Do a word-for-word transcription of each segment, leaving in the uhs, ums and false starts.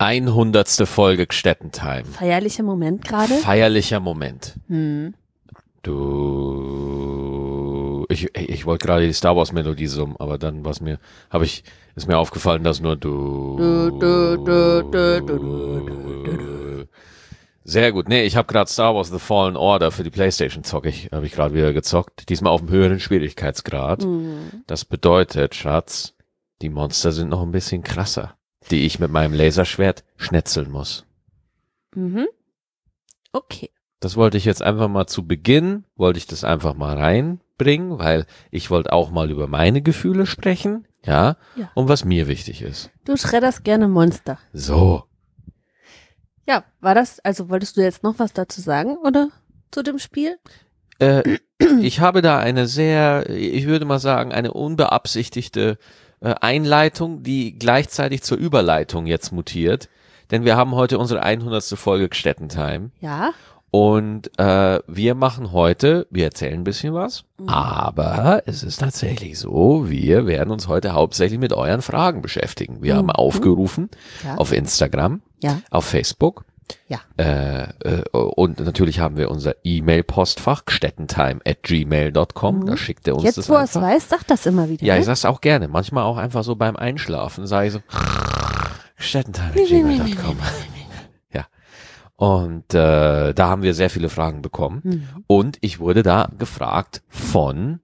hundertste Folge Gstettentime. Feierlicher Moment gerade? Feierlicher Moment. Hm. Du, ich, ich wollte gerade die Star Wars Melodie summen, aber dann was mir, habe ich, ist mir aufgefallen, dass nur du. Du, du, du, du, du, du, du, du. Sehr gut. Nee, ich habe gerade Star Wars The Fallen Order für die PlayStation zocke ich, habe ich gerade wieder gezockt. Diesmal auf einem höheren Schwierigkeitsgrad. Mhm. Das bedeutet, Schatz, die Monster sind noch ein bisschen krasser, die ich mit meinem Laserschwert schnetzeln muss. Mhm. Okay. Das wollte ich jetzt einfach mal zu Beginn, wollte ich das einfach mal reinbringen, weil ich wollte auch mal über meine Gefühle sprechen, ja, Ja. und was mir wichtig ist. Du schredderst gerne Monster. So. Ja, war das, also wolltest du jetzt noch was dazu sagen, oder? Zu dem Spiel? Äh, ich habe da eine sehr, ich würde mal sagen, eine unbeabsichtigte äh, Einleitung, die gleichzeitig zur Überleitung jetzt mutiert, denn wir haben heute unsere hundertste Folge Gstettentime. Ja. Und äh, wir machen heute, wir erzählen ein bisschen was, Mhm. aber es ist tatsächlich so, wir werden uns heute hauptsächlich mit euren Fragen beschäftigen. Wir Mhm. haben aufgerufen Ja. auf Instagram, Ja. auf Facebook Ja. äh, äh, und natürlich haben wir unser E-Mail-Postfach gstettentime at gmail dot com, Mhm. da schickt er uns Jetzt, das wo er es einfach. weiß, sag das immer wieder. Ja, ne? ich sag's auch gerne, manchmal auch einfach so beim Einschlafen, sage ich so gstettentime at gmail dot com. Und äh, da haben wir sehr viele Fragen bekommen. Mhm. Und ich wurde da gefragt von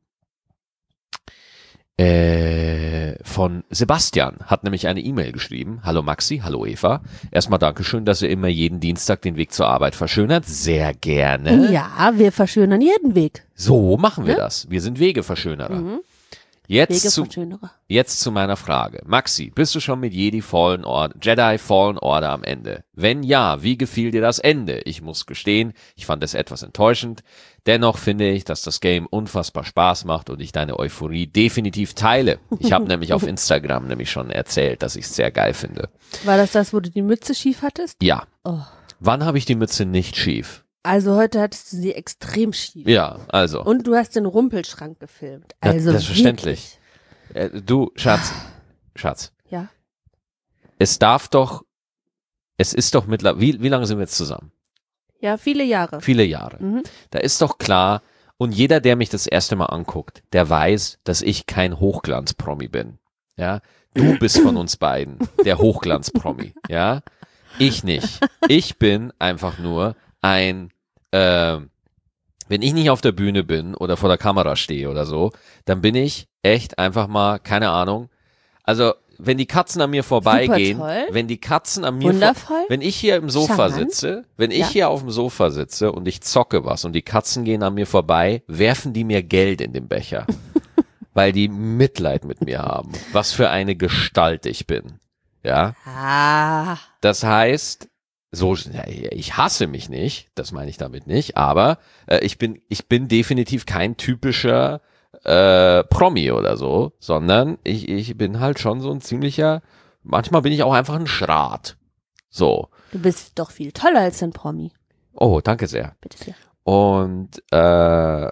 äh, von Sebastian, hat nämlich eine E-Mail geschrieben. Hallo Maxi, hallo Eva. Erstmal Dankeschön, dass ihr immer jeden Dienstag den Weg zur Arbeit verschönert. Sehr gerne. Ja, wir verschönern jeden Weg. So machen wir Ja? das. Wir sind Wegeverschönerer. Mhm. Jetzt zu, Wegeverschönerer. Jetzt zu meiner Frage. Maxi, bist du schon mit Jedi Fallen Order, Jedi Fallen Order am Ende? Wenn ja, wie gefiel dir das Ende? Ich muss gestehen, ich fand es etwas enttäuschend. Dennoch finde ich, dass das Game unfassbar Spaß macht und ich deine Euphorie definitiv teile. Ich habe nämlich auf Instagram nämlich schon erzählt, dass ich es sehr geil finde. War das das, wo du die Mütze schief hattest? Ja. Oh. Wann habe ich die Mütze nicht schief? Also heute hattest du sie extrem schief. Ja, also. Und du hast den Rumpelschrank gefilmt. Ja, Also selbstverständlich. Äh, du, Schatz, Schatz. wirklich. Ja. Es darf doch, es ist doch mittlerweile, wie, wie lange sind wir jetzt zusammen? Ja, viele Jahre. Viele Jahre. Mhm. Da ist doch klar, und jeder, der mich das erste Mal anguckt, der weiß, dass ich kein Hochglanz-Promi bin. Ja, du bist von uns beiden der Hochglanz-Promi. Ja, ich nicht. Ich bin einfach nur ein, äh, wenn ich nicht auf der Bühne bin oder vor der Kamera stehe oder so, dann bin ich echt einfach mal, keine Ahnung. Also, wenn die Katzen an mir vorbeigehen, Supertoll. wenn die Katzen an mir vor, Wundervoll. wenn ich hier im Sofa Charmant. sitze, wenn ich Ja. hier auf dem Sofa sitze und ich zocke was und die Katzen gehen an mir vorbei, werfen die mir Geld in den Becher, weil die Mitleid mit mir haben. Was für eine Gestalt ich bin. Ja, Ah. das heißt, so, ja, ich hasse mich nicht, das meine ich damit nicht, aber äh, ich bin, ich bin definitiv kein typischer äh, Promi oder so, sondern ich, ich bin halt schon so ein ziemlicher, manchmal bin ich auch einfach ein Schrat. So. Du bist doch viel toller als ein Promi. Oh, danke sehr. Bitte sehr. Und äh,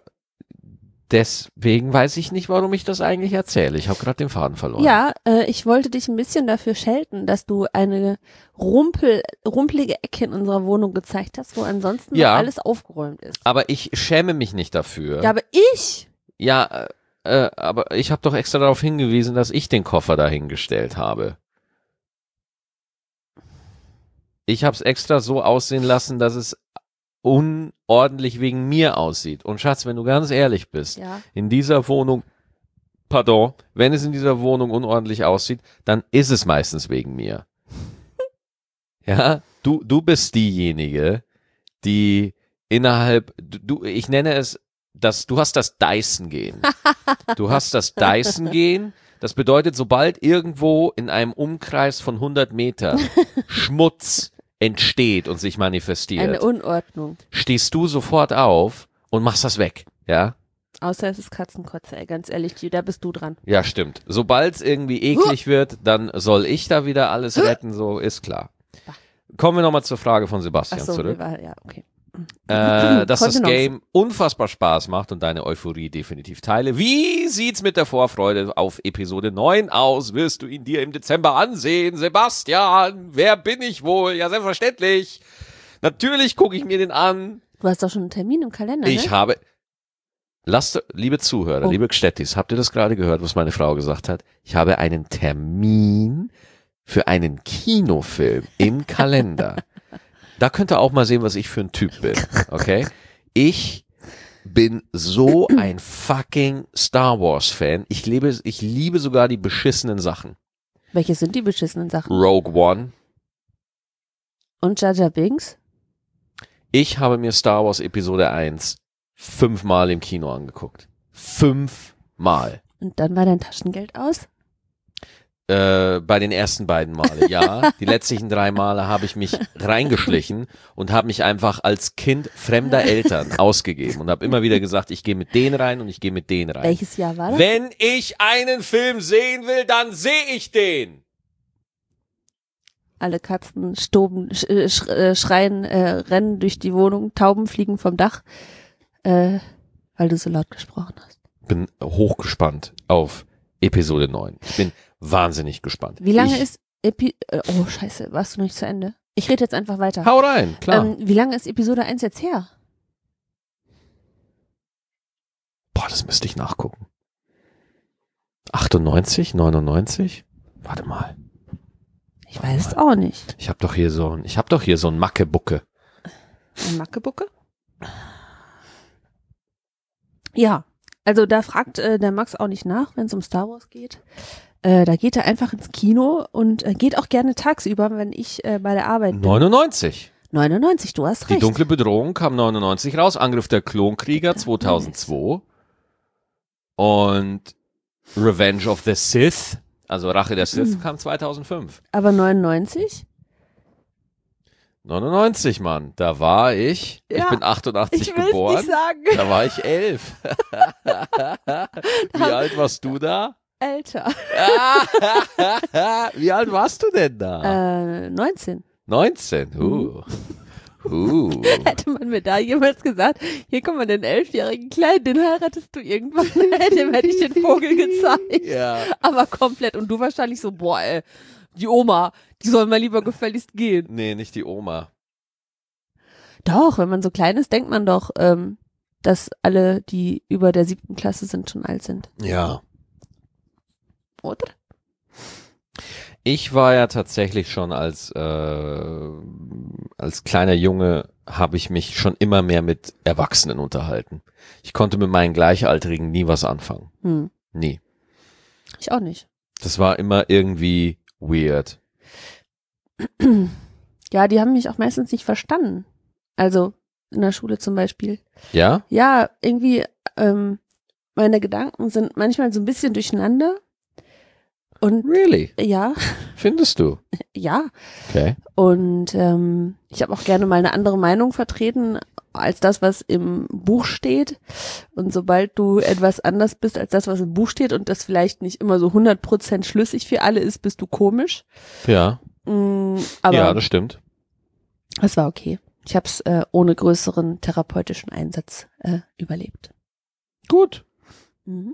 deswegen weiß ich nicht, warum ich das eigentlich erzähle. Ich habe gerade den Faden verloren. Ja, äh, ich wollte dich ein bisschen dafür schelten, dass du eine rumpel, rumpelige Ecke in unserer Wohnung gezeigt hast, wo ansonsten Ja. noch alles aufgeräumt ist. Aber ich schäme mich nicht dafür. Ja, aber ich? Ja, äh, äh, aber ich habe doch extra darauf hingewiesen, dass ich den Koffer dahingestellt habe. Ich habe es extra so aussehen lassen, dass es unordentlich wegen mir aussieht. Und Schatz, wenn du ganz ehrlich bist, Ja. in dieser Wohnung, pardon, wenn es in dieser Wohnung unordentlich aussieht, dann ist es meistens wegen mir. Ja, du, du bist diejenige, die innerhalb, du, ich nenne es, das, du hast das Dyson-Gehen. Du hast das Dyson-Gehen. Das bedeutet, sobald irgendwo in einem Umkreis von hundert Metern Schmutz entsteht und sich manifestiert, Eine Unordnung. stehst du sofort auf und machst das weg. Ja? Außer es ist Katzenkotze, ey, ganz ehrlich, da bist du dran. Ja, stimmt. Sobald es irgendwie eklig wird, dann soll ich da wieder alles retten, so ist klar. Kommen wir nochmal zur Frage von Sebastian Ach so, zurück. war, ja, okay. äh, dass das Kontenance. Game unfassbar Spaß macht und deine Euphorie definitiv teile. Wie sieht's mit der Vorfreude auf Episode neun aus? Wirst du ihn dir im Dezember ansehen? Sebastian, wer bin ich wohl? Ja, selbstverständlich. Natürlich gucke ich mir den an. Du hast doch schon einen Termin im Kalender, Ich ne? habe, lasst, liebe Zuhörer, Oh. liebe Gstettis, habt ihr das gerade gehört, was meine Frau gesagt hat? Ich habe einen Termin für einen Kinofilm im Kalender. Da könnt ihr auch mal sehen, was ich für ein Typ bin, okay? Ich bin so ein fucking Star Wars Fan. Ich liebe, ich liebe sogar die beschissenen Sachen. Welche sind die beschissenen Sachen? Rogue One. Und Jar Jar Binks? Ich habe mir Star Wars Episode eins fünfmal im Kino angeguckt. Fünfmal. Und dann war dein Taschengeld aus? Äh, bei den ersten beiden Male, ja. Die letzten drei Male habe ich mich reingeschlichen und habe mich einfach als Kind fremder Eltern ausgegeben und habe immer wieder gesagt, ich gehe mit denen rein und ich gehe mit denen rein. Welches Jahr war das? Wenn ich einen Film sehen will, dann sehe ich den. Alle Katzen stoben, sch, äh, sch, äh, schreien, äh, rennen durch die Wohnung, Tauben fliegen vom Dach, äh, weil du so laut gesprochen hast. Bin hochgespannt auf Episode neun. Ich bin wahnsinnig gespannt. Wie lange ich, ist Epi... Äh, oh, scheiße, warst du noch nicht zu Ende? Ich rede jetzt einfach weiter. Hau rein, klar. Ähm, wie lange ist Episode eins jetzt her? Boah, das müsste ich nachgucken. achtundneunzig, neunundneunzig? Warte mal. Ich weiß es auch nicht. Ich habe doch hier so ein, ich habe doch hier so ein Mackebucke. Eine Mackebucke? Ja, also da fragt äh, der Max auch nicht nach, wenn es um Star Wars geht. Äh, da geht er einfach ins Kino und äh, geht auch gerne tagsüber, wenn ich äh, bei der Arbeit bin. neunundneunzig. neunundneunzig, du hast Die recht. dunkle Bedrohung kam neunundneunzig raus. Angriff der Klonkrieger zweitausendzwei. Und Revenge of the Sith, also Rache der Sith, kam zweitausendfünf. Aber neunundneunzig? neunundneunzig, Mann. Da war ich, ich Ja, bin achtundachtzig Ich will es geboren. nicht sagen. Da war ich elf. Wie alt warst du da? Älter. Wie alt warst du denn da? Äh, neunzehn. neunzehn. Uh. Uh. Hätte man mir da jemals gesagt, hier kommt mal den elfjährigen Kleinen, den heiratest du irgendwann, dem hätte ich den Vogel gezeigt. Ja. Aber komplett. Und du wahrscheinlich so, boah, ey, die Oma, die soll mal lieber gefälligst gehen. Nee, nicht die Oma. Doch, wenn man so klein ist, denkt man doch, ähm, dass alle, die über der siebten Klasse sind, schon alt sind. Ja. Oder? Ich war ja tatsächlich schon als äh, als kleiner Junge, habe ich mich schon immer mehr mit Erwachsenen unterhalten. Ich konnte mit meinen Gleichaltrigen nie was anfangen. Hm. Nie. Ich auch nicht. Das war immer irgendwie weird. Ja, die haben mich auch meistens nicht verstanden. Also in der Schule zum Beispiel. Ja? Ja, irgendwie, ähm, meine Gedanken sind manchmal so ein bisschen durcheinander. Und Really? ja, Findest du? ja. Okay. Und ähm, ich habe auch gerne mal eine andere Meinung vertreten als das, was im Buch steht. Und sobald du etwas anders bist als das, was im Buch steht und das vielleicht nicht immer so hundert Prozent schlüssig für alle ist, bist du komisch. Ja. Mm, aber ja, das stimmt. es war okay. Ich habe es äh, ohne größeren therapeutischen Einsatz äh, überlebt. Gut. Mhm.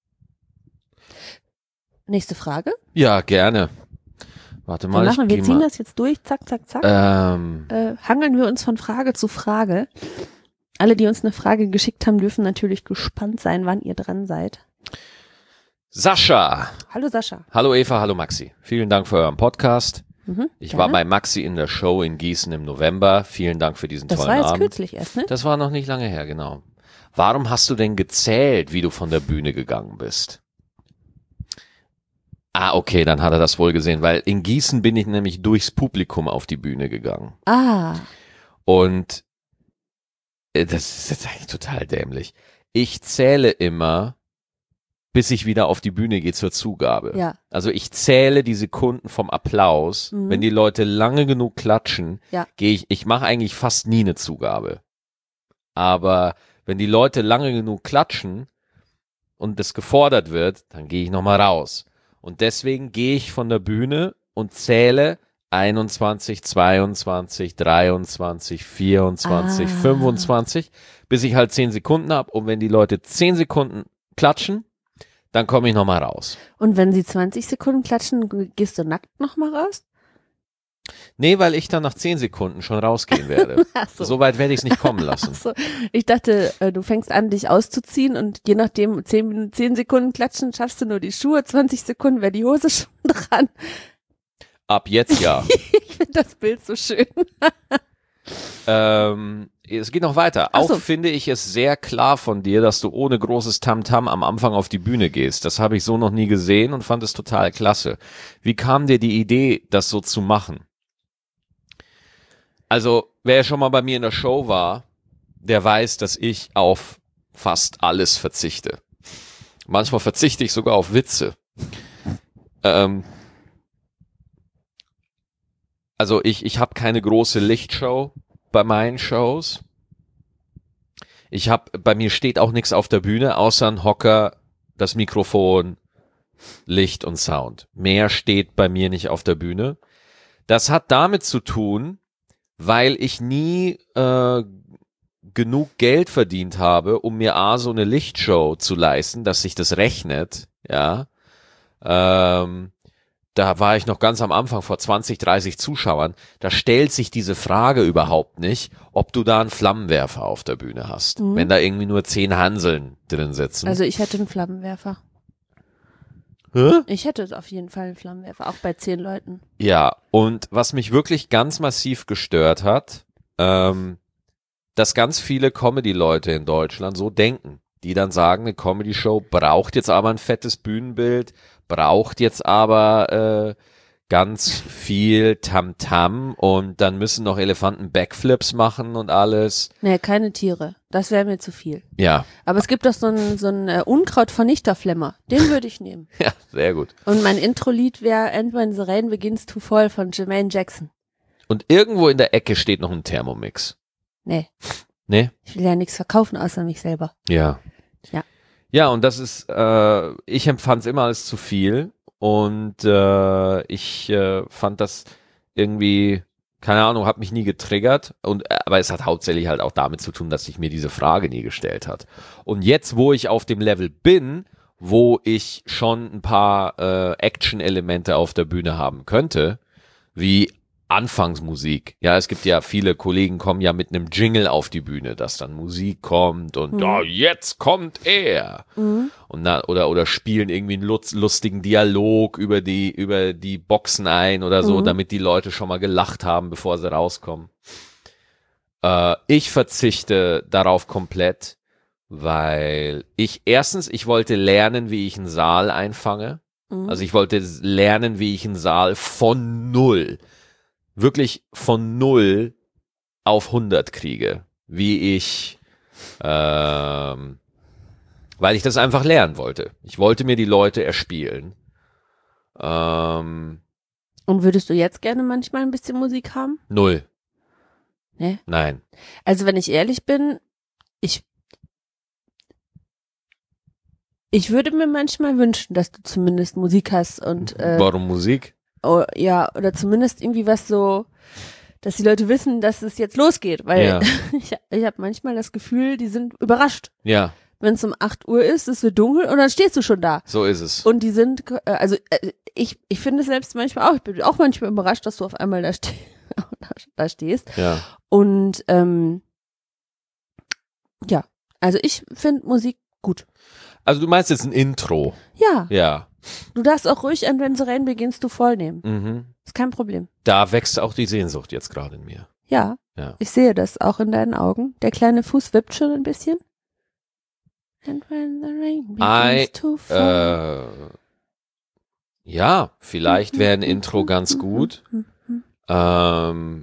Nächste Frage. Ja, gerne. Warte Dann mal, ich machen wir geh ziehen mal. das jetzt durch, zack, zack, zack. Ähm, Äh, hangeln wir uns von Frage zu Frage. Alle, die uns eine Frage geschickt haben, dürfen natürlich gespannt sein, wann ihr dran seid. Sascha. Hallo Sascha. Hallo Eva, hallo Maxi. Vielen Dank für euren Podcast. Mhm, Ich gerne. war bei Maxi in der Show in Gießen im November. Vielen Dank für diesen Das tollen war jetzt Abend. kürzlich erst, ne? Das war noch nicht lange her, genau. Warum hast du denn gezählt, wie du von der Bühne gegangen bist? Ah, okay, dann hat er das wohl gesehen, weil in Gießen bin ich nämlich durchs Publikum auf die Bühne gegangen. Ah, Und äh, das ist jetzt eigentlich total dämlich. Ich zähle immer, bis ich wieder auf die Bühne gehe zur Zugabe. ja. Also ich zähle die Sekunden vom Applaus. Mhm. Wenn die Leute lange genug klatschen, Ja. gehe ich, ich mache eigentlich fast nie eine Zugabe. Aber wenn die Leute lange genug klatschen und das gefordert wird, dann gehe ich nochmal raus. Und deswegen gehe ich von der Bühne und zähle einundzwanzig, zweiundzwanzig, dreiundzwanzig, vierundzwanzig, Ah. fünfundzwanzig, bis ich halt zehn Sekunden habe. Und wenn die Leute zehn Sekunden klatschen, dann komme ich nochmal raus. Und wenn sie zwanzig Sekunden klatschen, gehst du nackt nochmal raus? Nee, weil ich dann nach zehn Sekunden schon rausgehen werde. Ach so. So weit werde ich es nicht kommen lassen. Ach so. Ich dachte, äh, du fängst an, dich auszuziehen und je nachdem, zehn Minuten, zehn Sekunden klatschen, schaffst du nur die Schuhe, zwanzig Sekunden wäre die Hose schon dran. Ab jetzt ja. Ich finde das Bild so schön. ähm, es geht noch weiter. Ach Auch so. finde ich es sehr klar von dir, dass du ohne großes Tamtam am Anfang auf die Bühne gehst. Das habe ich so noch nie gesehen und fand es total klasse. Wie kam dir die Idee, das so zu machen? Also, wer schon mal bei mir in der Show war, der weiß, dass ich auf fast alles verzichte. Manchmal verzichte ich sogar auf Witze. Ähm, also ich, ich habe keine große Lichtshow bei meinen Shows. Ich habe, bei mir steht auch nichts auf der Bühne, außer ein Hocker, das Mikrofon, Licht und Sound. Mehr steht bei mir nicht auf der Bühne. Das hat damit zu tun, weil ich nie äh, genug Geld verdient habe, um mir A, so eine Lichtshow zu leisten, dass sich das rechnet, ja. Ähm, da war ich noch ganz am Anfang vor zwanzig, dreißig Zuschauern. Da stellt sich diese Frage überhaupt nicht, ob du da einen Flammenwerfer auf der Bühne hast. Mhm. Wenn da irgendwie nur zehn Hanseln drin sitzen. Also ich hätte einen Flammenwerfer. Hä? Ich hätte auf jeden Fall einen Flammenwerfer, auch bei zehn Leuten. Ja, und was mich wirklich ganz massiv gestört hat, ähm, dass ganz viele Comedy-Leute in Deutschland so denken, die dann sagen, eine Comedy-Show braucht jetzt aber ein fettes Bühnenbild, braucht jetzt aber äh, ganz viel Tamtam und dann müssen noch Elefanten Backflips machen und alles. Nee, keine Tiere. Das wäre mir zu viel. Ja, Aber es gibt doch so einen so einen äh, Unkrautvernichterflemmer. Den würde ich nehmen. ja, sehr gut. Und mein Intro-Lied wäre And When the Rain Begins to Fall von Jermaine Jackson. Und irgendwo in der Ecke steht noch ein Thermomix. Nee, Ne? ich will ja nichts verkaufen außer mich selber. Ja. Ja. Ja, und das ist, äh, ich empfand es immer als zu viel und äh, ich äh, fand das irgendwie, keine Ahnung, hat mich nie getriggert und aber es hat hauptsächlich halt auch damit zu tun, dass sich mir diese Frage nie gestellt hat. Und jetzt, wo ich auf dem Level bin, wo ich schon ein paar äh, Action-Elemente auf der Bühne haben könnte, wie Anfangsmusik. Ja, es gibt ja viele Kollegen kommen ja mit einem Jingle auf die Bühne, dass dann Musik kommt und Mhm. ja, jetzt kommt er. Mhm. Und na, oder oder spielen irgendwie einen lutz, lustigen Dialog über die über die Boxen ein oder so, Mhm. damit die Leute schon mal gelacht haben, bevor sie rauskommen. Äh, ich verzichte darauf komplett, weil ich erstens, ich wollte lernen, wie ich einen Saal einfange. Mhm. Also ich wollte lernen, wie ich einen Saal von null, wirklich von null auf hundert kriege. Wie ich, ähm, weil ich das einfach lernen wollte. Ich wollte mir die Leute erspielen. Ähm, Und würdest du jetzt gerne manchmal ein bisschen Musik haben? null. Nee. Nein. Also wenn ich ehrlich bin, ich ich würde mir manchmal wünschen, dass du zumindest Musik hast und äh, Warum Musik? oh, ja, oder zumindest irgendwie was so, dass die Leute wissen, dass es jetzt losgeht, weil Ja. ich, ich habe manchmal das Gefühl, die sind überrascht, Ja, wenn es um acht Uhr ist, es wird dunkel und dann stehst du schon da. so ist es. Und die sind, äh, also äh, ich, ich finde es selbst manchmal auch, ich bin auch manchmal überrascht, dass du auf einmal da, ste da stehst. Ja. Und ähm, ja, also ich finde Musik gut. Also du meinst jetzt ein Intro. Ja, Ja. du darfst auch ruhig an When the Rain Begins to Fall nehmen. Mhm. Ist kein Problem. Da wächst auch die Sehnsucht jetzt gerade in mir. Ja, Ja. ich sehe das auch in deinen Augen. Der kleine Fuß wippt schon ein bisschen. And when the rain begins I, to fall. Äh, ja, vielleicht wäre ein Intro ganz gut. Ähm,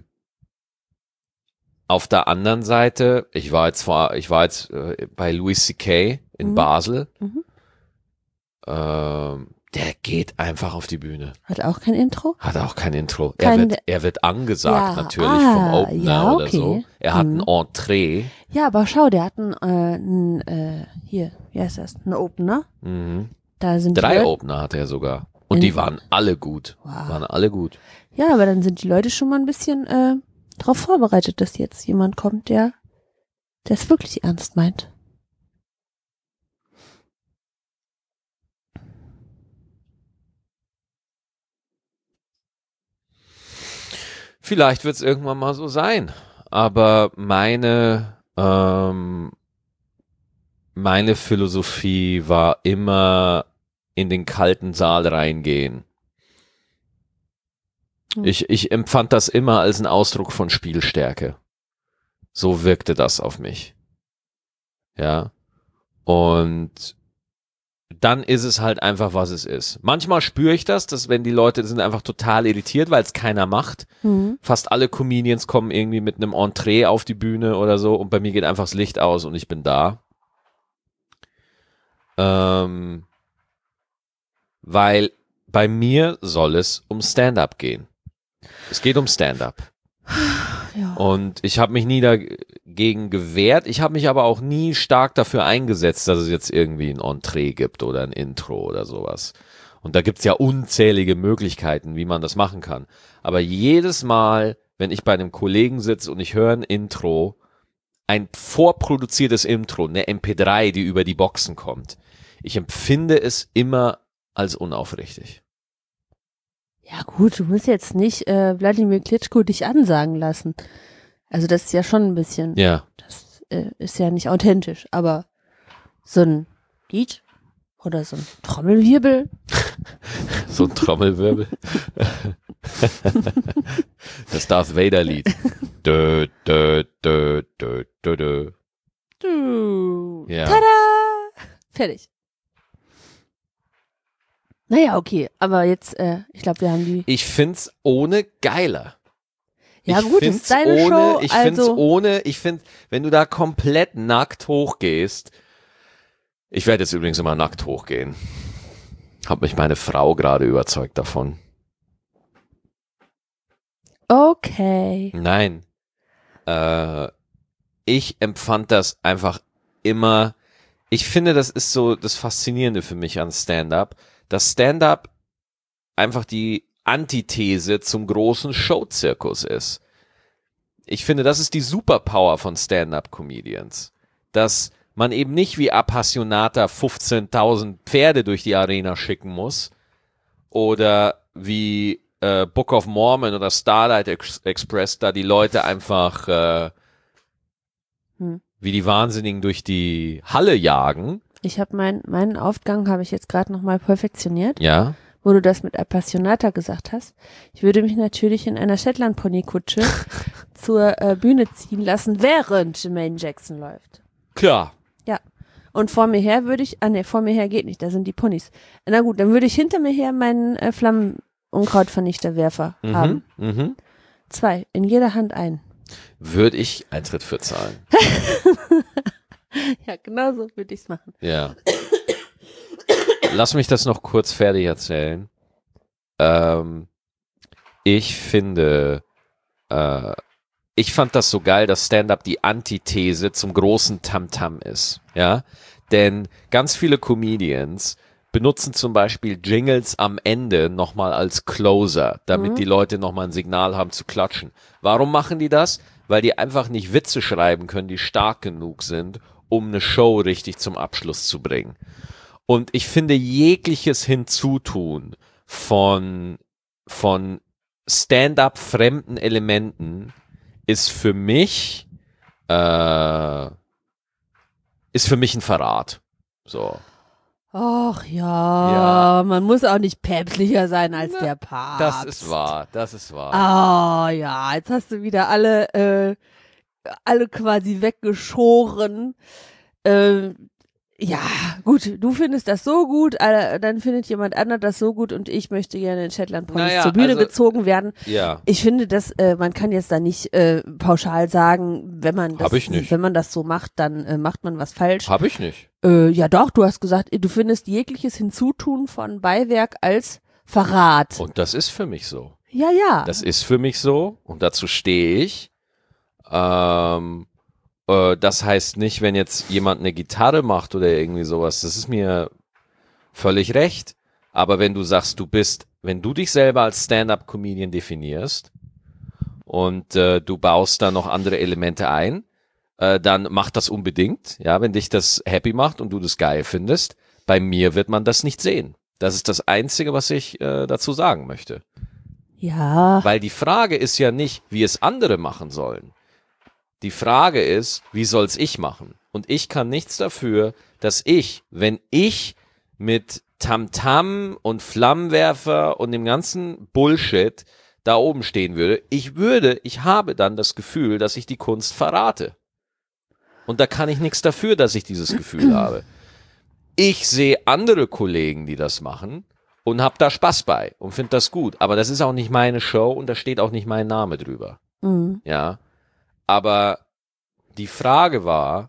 auf der anderen Seite, ich war jetzt vor, ich war jetzt äh, bei Louis C K in Mhm. Basel. Mhm. Ähm, der geht einfach auf die Bühne. Hat auch kein Intro? Hat auch kein Intro. Kein- er, wird, er wird angesagt Ja, natürlich ah, vom Opener ja, oder okay. so. Er hat Mhm. ein Entree. Ja, aber schau, der hat einen, äh, einen äh, hier, wie heißt das? Ein Opener. Mhm. Da sind Drei die Leute, Opener hat er sogar. Und In- die waren alle gut. Wow. Waren alle gut. Ja, aber dann sind die Leute schon mal ein bisschen äh, darauf vorbereitet, dass jetzt jemand kommt, der der es wirklich ernst meint. Vielleicht wird es irgendwann mal so sein. Aber meine, ähm, meine Philosophie war immer in den kalten Saal reingehen. Hm. Ich, ich empfand das immer als einen Ausdruck von Spielstärke. So wirkte das auf mich. Ja. Und dann ist es halt einfach, was es ist. Manchmal spüre ich das, dass wenn die Leute sind einfach total irritiert, weil es keiner macht. Mhm. Fast alle Comedians kommen irgendwie mit einem Entree auf die Bühne oder so und bei mir geht einfach das Licht aus und ich bin da. Ähm, weil bei mir soll es um Stand-up gehen. Es geht um Stand-up. Ja. Und ich habe mich nie dagegen gewehrt. Ich habe mich aber auch nie stark dafür eingesetzt, dass es jetzt irgendwie ein Entree gibt oder ein Intro oder sowas. Und da gibt's ja unzählige Möglichkeiten, wie man das machen kann. Aber jedes Mal, wenn ich bei einem Kollegen sitze und ich höre ein Intro, ein vorproduziertes Intro, eine M P drei, die über die Boxen kommt, ich empfinde es immer als unaufrichtig. Ja gut, du musst jetzt nicht äh, Wladimir Klitschko dich ansagen lassen. Also das ist ja schon ein bisschen, Ja. das äh, ist ja nicht authentisch, aber so ein Lied oder so ein Trommelwirbel, So ein Trommelwirbel. Das Darth Vader Lied. Dö, dö, dö, dö, dö, dö. du, Ja. tada, fertig. Naja, okay, aber jetzt, äh, ich glaube, wir haben die, Ich find's ohne geiler. ja ich gut, find's ist deine ohne, Show, ich find's also, ohne, ich find, wenn du da komplett nackt hochgehst, ich werde jetzt übrigens immer nackt hochgehen. Hat mich meine Frau gerade überzeugt davon. okay, Nein. Äh, ich empfand das einfach immer, ich finde, das ist so das Faszinierende für mich an Stand-up, dass Stand-up einfach die Antithese zum großen Showzirkus ist. Ich finde, das ist die Superpower von Stand-up-Comedians. Dass man eben nicht wie Appassionata fünfzehntausend Pferde durch die Arena schicken muss oder wie äh, Book of Mormon oder Starlight Ex- Express da die Leute einfach äh, Hm. wie die Wahnsinnigen durch die Halle jagen. ich habe mein, meinen Aufgang habe ich jetzt gerade nochmal perfektioniert. Ja. Wo du das mit Appassionata gesagt hast. Ich würde mich natürlich in einer Shetland-Pony-Kutsche zur äh, Bühne ziehen lassen, während Jermaine Jackson läuft. Klar. Ja. Und vor mir her würde ich, ah ne, vor mir her geht nicht, da sind die Ponys. Na gut, dann würde ich hinter mir her meinen äh, Flammenunkrautvernichterwerfer Mhm. haben. Mhm. Zwei, in jeder Hand ein. Würde ich Eintritt für zahlen. Ja, genau so würde ich's machen. Ja. Lass mich das noch kurz fertig erzählen. Ähm, ich finde, äh, ich fand das so geil, dass Stand-up die Antithese zum großen Tamtam ist. Ja, denn ganz viele Comedians benutzen zum Beispiel Jingles am Ende nochmal als Closer, damit Mhm. die Leute nochmal ein Signal haben zu klatschen. Warum machen die das? Weil die einfach nicht Witze schreiben können, die stark genug sind, um eine Show richtig zum Abschluss zu bringen. Und ich finde jegliches Hinzutun von, von Stand-up fremden Elementen ist für mich, äh, ist für mich ein Verrat. So. Ach ja, Ja. man muss auch nicht päpstlicher sein als Na, der Papst. Das ist wahr, das ist wahr. Oh ja, jetzt hast du wieder alle, äh, alle quasi weggeschoren. Ähm, ja, gut, du findest das so gut, äh, dann findet jemand anderes das so gut und ich möchte gerne in Shetland Ponys Naja, zur Bühne also- gezogen werden. Ja. Ich finde, dass äh, man kann jetzt da nicht äh, pauschal sagen, wenn man das, Hab ich nicht. wenn man das so macht, dann äh, macht man was falsch. Hab ich nicht. Äh, ja doch, du hast gesagt, du findest jegliches Hinzutun von Beiwerk als Verrat. Und das ist für mich so. Ja, ja. Das ist für mich so und dazu stehe ich. Ähm, äh, das heißt nicht, wenn jetzt jemand eine Gitarre macht oder irgendwie sowas, das ist mir völlig recht. Aber wenn du sagst, du bist, wenn du dich selber als Stand-up-Comedian definierst und äh, du baust da noch andere Elemente ein, äh, dann mach das unbedingt. Ja, wenn dich das happy macht und du das geil findest. Bei mir wird man das nicht sehen. Das ist das Einzige, was ich äh, dazu sagen möchte. Ja. Weil die Frage ist ja nicht, wie es andere machen sollen. Die Frage ist, wie soll's ich machen? Und ich kann nichts dafür, dass ich, wenn ich mit Tamtam und Flammenwerfer und dem ganzen Bullshit da oben stehen würde, ich würde, ich habe dann das Gefühl, dass ich die Kunst verrate. Und da kann ich nichts dafür, dass ich dieses Gefühl habe. Ich sehe andere Kollegen, die das machen und habe da Spaß bei und finde das gut. Aber das ist auch nicht meine Show und da steht auch nicht mein Name drüber. Mhm. Ja, aber die Frage war,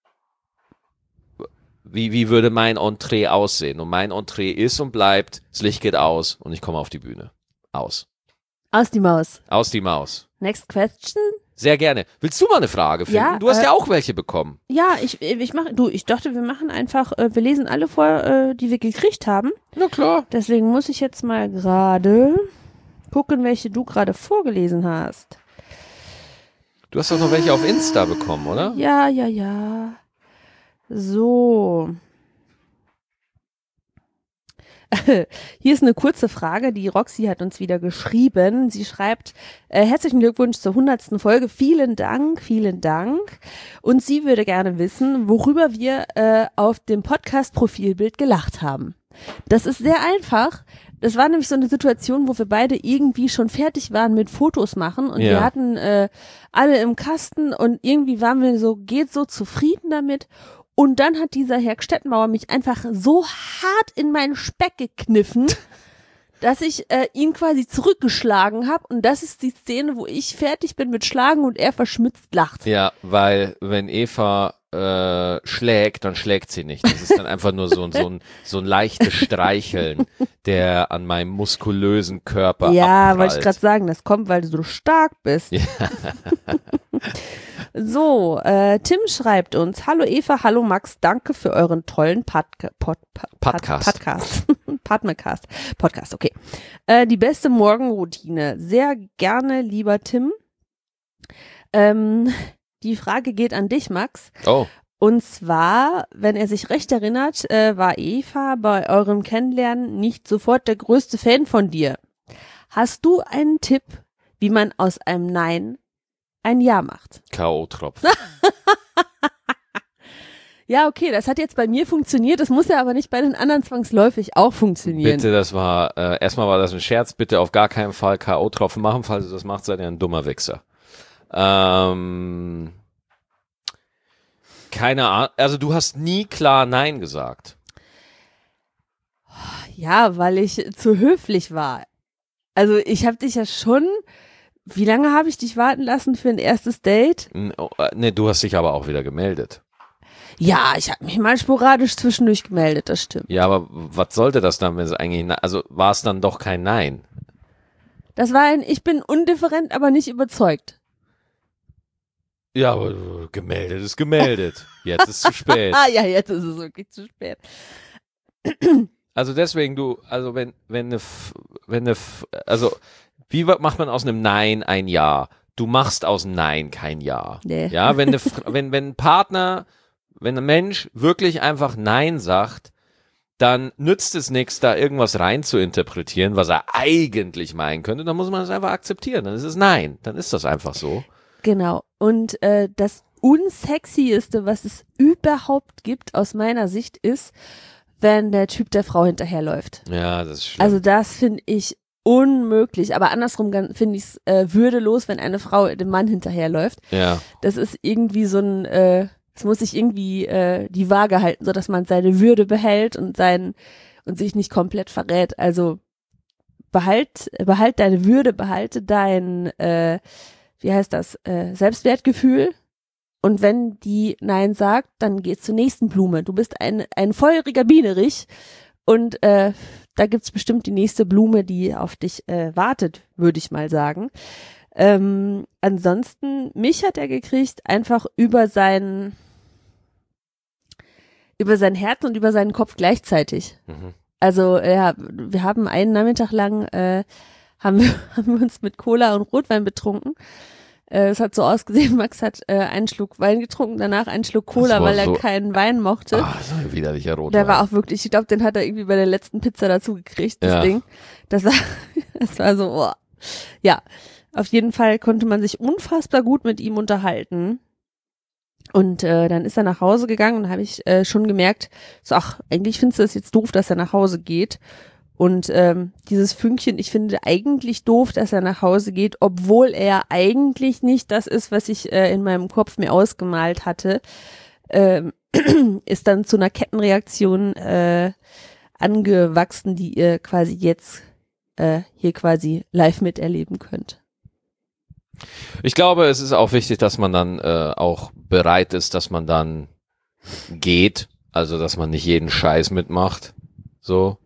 wie, wie würde mein Entree aussehen? Und mein Entree ist und bleibt, das Licht geht aus und ich komme auf die Bühne. Aus. Aus die Maus. Aus die Maus. Next question. Sehr gerne. Willst du mal eine Frage finden? Ja, du hast äh, ja auch welche bekommen. Ja, ich, ich mach, du, ich dachte, wir machen einfach, äh, wir lesen alle vor, äh, die wir gekriegt haben. Na klar. Deswegen muss ich jetzt mal gerade gucken, welche du gerade vorgelesen hast. Du hast doch noch welche auf Insta bekommen, oder? Ja, ja, ja. So. Hier ist eine kurze Frage, die Roxy hat uns wieder geschrieben. Sie schreibt, äh, herzlichen Glückwunsch zur hundertsten Folge. Vielen Dank, vielen Dank. Und sie würde gerne wissen, worüber wir äh, auf dem Podcast-Profilbild gelacht haben. Das ist sehr einfach. Das war nämlich so eine Situation, wo wir beide irgendwie schon fertig waren mit Fotos machen und Ja. wir hatten äh, alle im Kasten und irgendwie waren wir so, geht so zufrieden damit. Und dann hat dieser Herr Stettenbauer mich einfach so hart in meinen Speck gekniffen, dass ich äh, ihn quasi zurückgeschlagen habe. Und das ist die Szene, wo ich fertig bin mit Schlagen und er verschmitzt lacht. Ja, weil wenn Eva äh, schlägt, dann schlägt sie nicht. Das ist dann einfach nur so, ein- so, ein, so ein leichtes Streicheln, der an meinem muskulösen Körper Ja, abprallt. wollte ich gerade sagen, das kommt, weil du so stark bist. Ja. So, äh, Tim schreibt uns, hallo Eva, hallo Max, danke für euren tollen Podca Pod Pod Podcast. Podcast. Podcast. Podcast, okay. Äh, die beste Morgenroutine. Sehr gerne, lieber Tim. Ähm, die Frage geht an dich, Max. Oh, Und zwar, wenn er sich recht erinnert, äh, war Eva bei eurem Kennenlernen nicht sofort der größte Fan von dir. Hast du einen Tipp, wie man aus einem Nein ein Ja macht? K O-Tropfen. Ja, okay, das hat jetzt bei mir funktioniert, das muss ja aber nicht bei den anderen zwangsläufig auch funktionieren. Bitte, das war, äh, erstmal war das ein Scherz, bitte auf gar keinen Fall K O-Tropfen machen, falls ihr das macht, seid ihr ein dummer Wichser. Ähm, keine Ahnung, also du hast nie klar Nein gesagt. Ja, weil ich zu höflich war. Also ich habe dich ja schon, wie lange habe ich dich warten lassen für ein erstes Date? N- oh, äh, Nee, du hast dich aber auch wieder gemeldet. Ja, ich habe mich mal sporadisch zwischendurch gemeldet, das stimmt. Ja, aber was sollte das dann, wenn es eigentlich, na- also war es dann doch kein Nein? Das war ein, ich bin undifferent, aber nicht überzeugt. Ja, aber äh, gemeldet ist gemeldet. Jetzt ist zu spät. Ah ja, jetzt ist es wirklich zu spät. Also deswegen du, also wenn wenn eine, F- wenn eine, F- also wie wa- macht man aus einem Nein ein Ja? Du machst aus einem Nein kein Ja. Nee. Ja, wenn eine, F- wenn wenn ein Partner, wenn ein Mensch wirklich einfach Nein sagt, dann nützt es nichts, da irgendwas rein zu interpretieren, was er eigentlich meinen könnte. Dann muss man es einfach akzeptieren. Dann ist es Nein. Dann ist das einfach so. Genau. Und äh, das Unsexieste, was es überhaupt gibt, aus meiner Sicht, ist, wenn der Typ der Frau hinterherläuft. Ja, das ist schlimm. Also das finde ich unmöglich. Aber andersrum gan- finde ich es äh, würdelos, wenn eine Frau dem Mann hinterherläuft. ja. Das ist irgendwie so ein, äh, es muss sich irgendwie äh, die Waage halten, so dass man seine Würde behält und sein und sich nicht komplett verrät. Also behalt, behalt deine Würde, behalte dein, äh, wie heißt das, äh, Selbstwertgefühl. Und wenn die Nein sagt, dann geht's zur nächsten Blume. Du bist ein, ein feuriger Bienerich und äh, da gibt's bestimmt die nächste Blume, die auf dich äh, wartet, würde ich mal sagen. Ähm, ansonsten, mich hat er gekriegt, einfach über sein, über sein Herz und über seinen Kopf gleichzeitig. Mhm. Also ja, wir haben einen Nachmittag lang äh, haben, wir, haben wir uns mit Cola und Rotwein betrunken. Äh, es hat so ausgesehen, Max hat äh, einen Schluck Wein getrunken, danach einen Schluck Cola, weil er so, keinen Wein mochte. Ah, so ein widerlicher Rotwein. Der war auch wirklich, ich glaube, den hat er irgendwie bei der letzten Pizza dazu gekriegt, das ja. Ding. Das war, das war so, oh. Ja, auf jeden Fall konnte man sich unfassbar gut mit ihm unterhalten. Und äh, dann ist er nach Hause gegangen und habe ich äh, schon gemerkt, so, ach, eigentlich findest du das jetzt doof, dass er nach Hause geht. Und ähm, dieses Fünkchen, ich finde eigentlich doof, dass er nach Hause geht, obwohl er eigentlich nicht das ist, was ich äh, in meinem Kopf mir ausgemalt hatte, ähm, ist dann zu einer Kettenreaktion äh, angewachsen, die ihr quasi jetzt äh, hier quasi live miterleben könnt. Ich glaube, es ist auch wichtig, dass man dann äh, auch bereit ist, dass man dann geht, also dass man nicht jeden Scheiß mitmacht, so.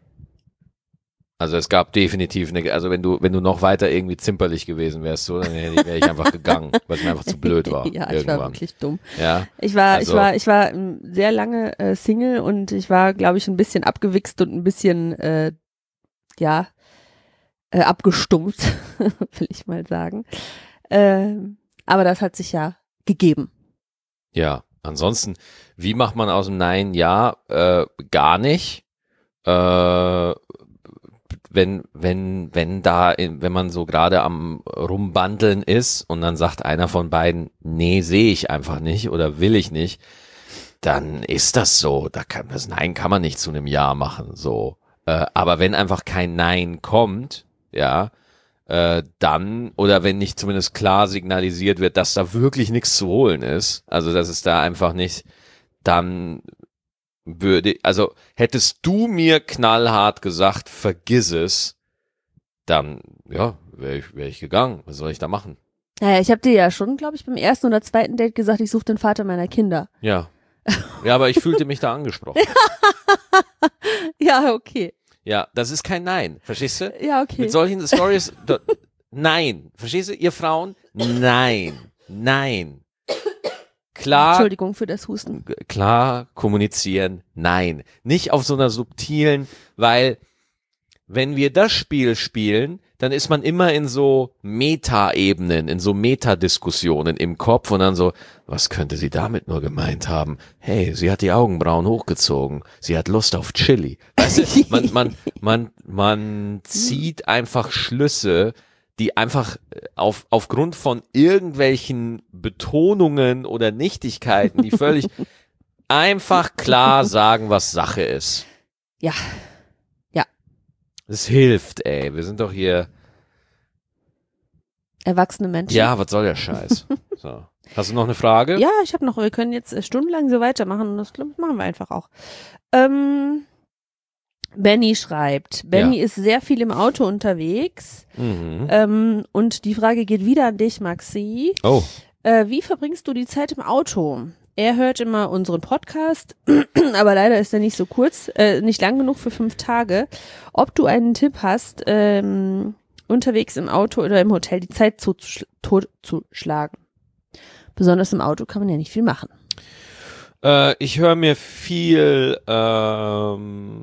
Also es gab definitiv eine, also wenn du wenn du noch weiter irgendwie zimperlich gewesen wärst, so, dann wäre ich einfach gegangen, weil es mir einfach zu blöd war. Ja, irgendwann. Ich war wirklich dumm. Ja. Ich war also, ich war ich war ähm, sehr lange äh, Single und ich war, glaube ich, ein bisschen abgewichst und ein bisschen äh, ja äh, abgestumpft, will ich mal sagen. Äh, aber das hat sich ja gegeben. Ja, ansonsten, wie macht man aus dem Nein Ja? Äh, gar nicht. Äh, wenn, wenn, wenn da, wenn man so gerade am Rumbandeln ist und dann sagt einer von beiden, nee, sehe ich einfach nicht oder will ich nicht, dann ist das so. Da kann, das Nein kann man nicht zu einem Ja machen, so. Äh, aber wenn einfach kein Nein kommt, ja, äh, dann, oder wenn nicht zumindest klar signalisiert wird, dass da wirklich nichts zu holen ist, also dass es da einfach nicht, dann würde, also hättest du mir knallhart gesagt, vergiss es, dann, ja, wäre ich, wär ich gegangen. Was soll ich da machen? Naja, ich habe dir ja schon, glaube ich, beim ersten oder zweiten Date gesagt, ich suche den Vater meiner Kinder. Ja. Ja, aber ich fühlte mich da angesprochen. Ja, okay. Ja, das ist kein Nein, verstehst du? Ja, okay. Mit solchen Stories, do, nein, verstehst du, ihr Frauen? Nein, nein. Klar, Entschuldigung für das Husten. Klar kommunizieren, nein. Nicht auf so einer subtilen, weil wenn wir das Spiel spielen, dann ist man immer in so Meta-Ebenen, in so Metadiskussionen im Kopf und dann so, was könnte sie damit nur gemeint haben? Hey, sie hat die Augenbrauen hochgezogen, sie hat Lust auf Chili. Weißt du, man, man, man, man zieht einfach Schlüsse, die einfach auf, aufgrund von irgendwelchen Betonungen oder Nichtigkeiten, die völlig einfach klar sagen, was Sache ist. Ja. Ja. Es hilft, ey. Wir sind doch hier. Erwachsene Menschen. Ja, was soll der Scheiß? So. Hast du noch eine Frage? Ja, ich habe noch, wir können jetzt stundenlang so weitermachen und das machen wir einfach auch. Ähm, Benny schreibt, Benny Ja. ist sehr viel im Auto unterwegs Mhm. ähm, und die Frage geht wieder an dich, Maxi. Oh. Äh, wie verbringst du die Zeit im Auto? Er hört immer unseren Podcast, aber leider ist er nicht so kurz, äh, nicht lang genug für fünf Tage. Ob du einen Tipp hast, ähm, unterwegs im Auto oder im Hotel die Zeit totzuschlagen? Besonders im Auto kann man ja nicht viel machen. Äh, ich höre mir viel ähm,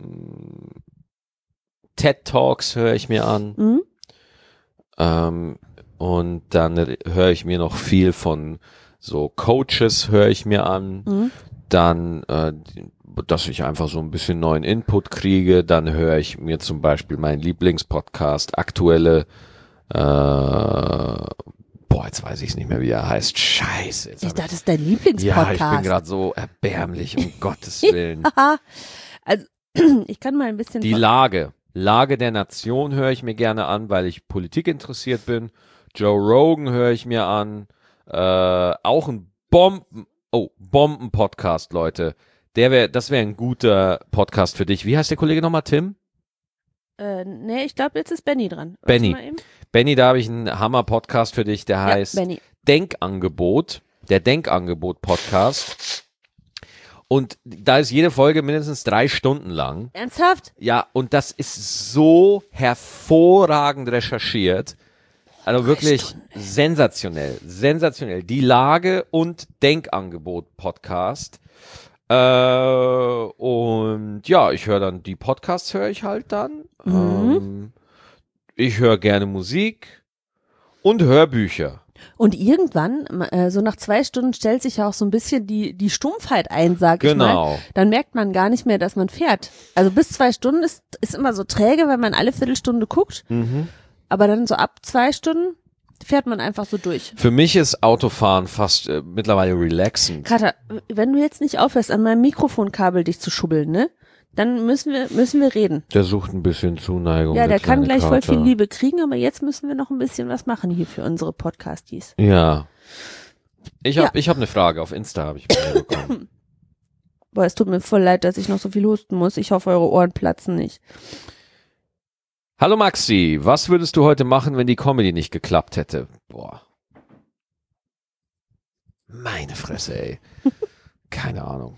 TED Talks höre ich mir an. Mhm. Ähm, und dann höre ich mir noch viel von so Coaches höre ich mir an. Mhm. Dann, äh, dass ich einfach so ein bisschen neuen Input kriege. Dann höre ich mir zum Beispiel meinen Lieblingspodcast, aktuelle, äh, boah, jetzt weiß ich es nicht mehr, wie er heißt. Scheiße. Jetzt Ich hab dachte, das ist dein Lieblingspodcast. Ja, ich bin gerade so erbärmlich, um Gottes Willen. Also, ich kann mal ein bisschen... Die von- Lage. Lage der Nation höre ich mir gerne an, weil ich Politik interessiert bin. Joe Rogan höre ich mir an. Äh, auch ein Bomben, oh, Bomben-Podcast, Leute. Der wäre, das wäre ein guter Podcast für dich. Wie heißt der Kollege nochmal, Tim? Äh, nee, ich glaube, jetzt ist Benny dran. Warte Benny. mal eben. Benny, da habe ich einen Hammer-Podcast für dich, der heißt Ja, Benny. Denkangebot. Der Denkangebot-Podcast. Und da ist jede Folge mindestens drei Stunden lang. Ernsthaft? Ja, und das ist so hervorragend recherchiert. Also wirklich Stunden, sensationell, sensationell. Die Lage und Denkangebot Podcast. Äh, und ja, ich höre dann, die Podcasts höre ich halt dann. Mhm. Ähm, ich höre gerne Musik und Hörbücher. Und irgendwann, äh, so nach zwei Stunden stellt sich ja auch so ein bisschen die, die Stumpfheit ein, sag ich mal. Genau. Dann merkt man gar nicht mehr, dass man fährt. Also bis zwei Stunden ist, ist immer so träge, wenn man alle Viertelstunde guckt. Mhm. Aber dann so ab zwei Stunden fährt man einfach so durch. Für mich ist Autofahren fast äh, mittlerweile relaxend. Kater, wenn du jetzt nicht aufhörst, an meinem Mikrofonkabel dich zu schubbeln, ne? Dann müssen wir, müssen wir reden. Der sucht ein bisschen Zuneigung. Ja, der kann kleine gleich voll Kater. viel Liebe kriegen, aber jetzt müssen wir noch ein bisschen was machen hier für unsere Podcasties. Ja. Ich habe Ja. ich hab eine Frage. Auf Insta habe ich eine bekommen. Boah, es tut mir voll leid, dass ich noch so viel husten muss. Ich hoffe, eure Ohren platzen nicht. Hallo Maxi, was würdest du heute machen, wenn die Comedy nicht geklappt hätte? Boah. Meine Fresse, ey. Keine Ahnung.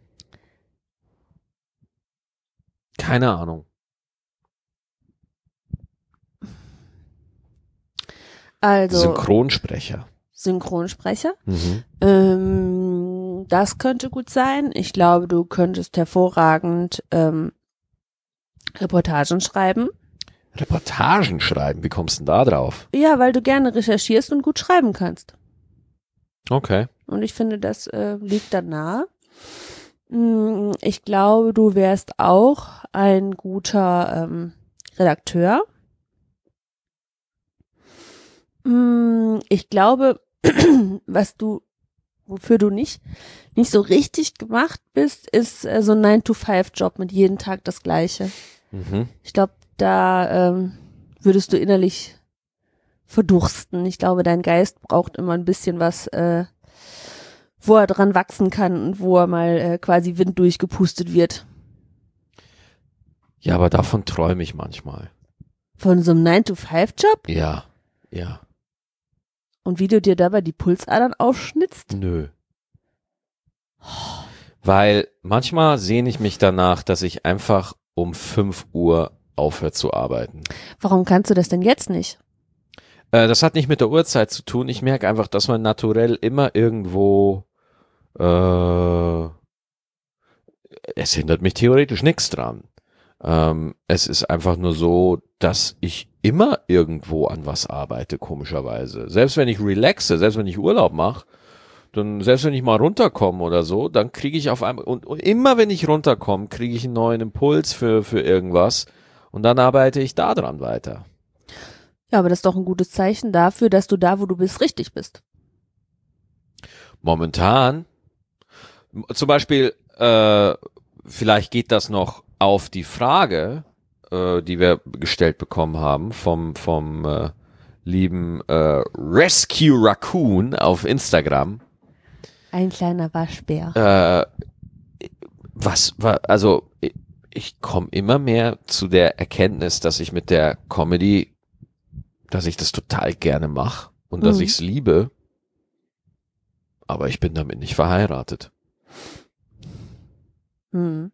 Keine Ahnung. Also, Synchronsprecher. Synchronsprecher. Mhm. Ähm, das könnte gut sein. Ich glaube, du könntest hervorragend ähm, Reportagen schreiben. Reportagen schreiben, wie kommst du denn da drauf? Ja, weil du gerne recherchierst und gut schreiben kannst. Okay. Und ich finde, das äh, liegt da nahe. Mm, Ich glaube, du wärst auch ein guter ähm, Redakteur. Mm, Ich glaube, was du, wofür du nicht, nicht so richtig gemacht bist, ist äh, so ein nine to five Job mit jeden Tag das Gleiche. Mhm. Ich glaube, da ähm, würdest du innerlich verdursten. Ich glaube, dein Geist braucht immer ein bisschen was, äh, wo er dran wachsen kann und wo er mal äh, quasi Wind durchgepustet wird. Ja, aber davon träume ich manchmal. Von so einem nine to five Job Ja, ja. und wie du dir dabei die Pulsadern aufschnitzt. Nö. Weil manchmal sehne ich mich danach, dass ich einfach um fünf Uhr aufhöre zu arbeiten. Warum kannst du das denn jetzt nicht? Äh, das hat nicht mit der Uhrzeit zu tun. Ich merke einfach, dass man naturell immer irgendwo äh, es hindert mich theoretisch nichts dran. Ähm, es ist einfach nur so, dass ich immer irgendwo an was arbeite, komischerweise. Selbst wenn ich relaxe, selbst wenn ich Urlaub mache, dann selbst wenn ich mal runterkomme oder so, dann kriege ich auf einmal, und, und immer wenn ich runterkomme, kriege ich einen neuen Impuls für, für irgendwas und dann arbeite ich da dran weiter. Ja, aber das ist doch ein gutes Zeichen dafür, dass du da, wo du bist, richtig bist. Momentan, m- zum Beispiel, äh, vielleicht geht das noch auf die Frage, äh, die wir gestellt bekommen haben vom, vom äh, lieben äh, Rescue Raccoon auf Instagram. Ein kleiner Waschbär. Äh, was war, also ich, ich komme immer mehr zu der Erkenntnis, dass ich mit der Comedy, dass ich das total gerne mache und dass Mhm. ich es liebe, aber ich bin damit nicht verheiratet. Hm.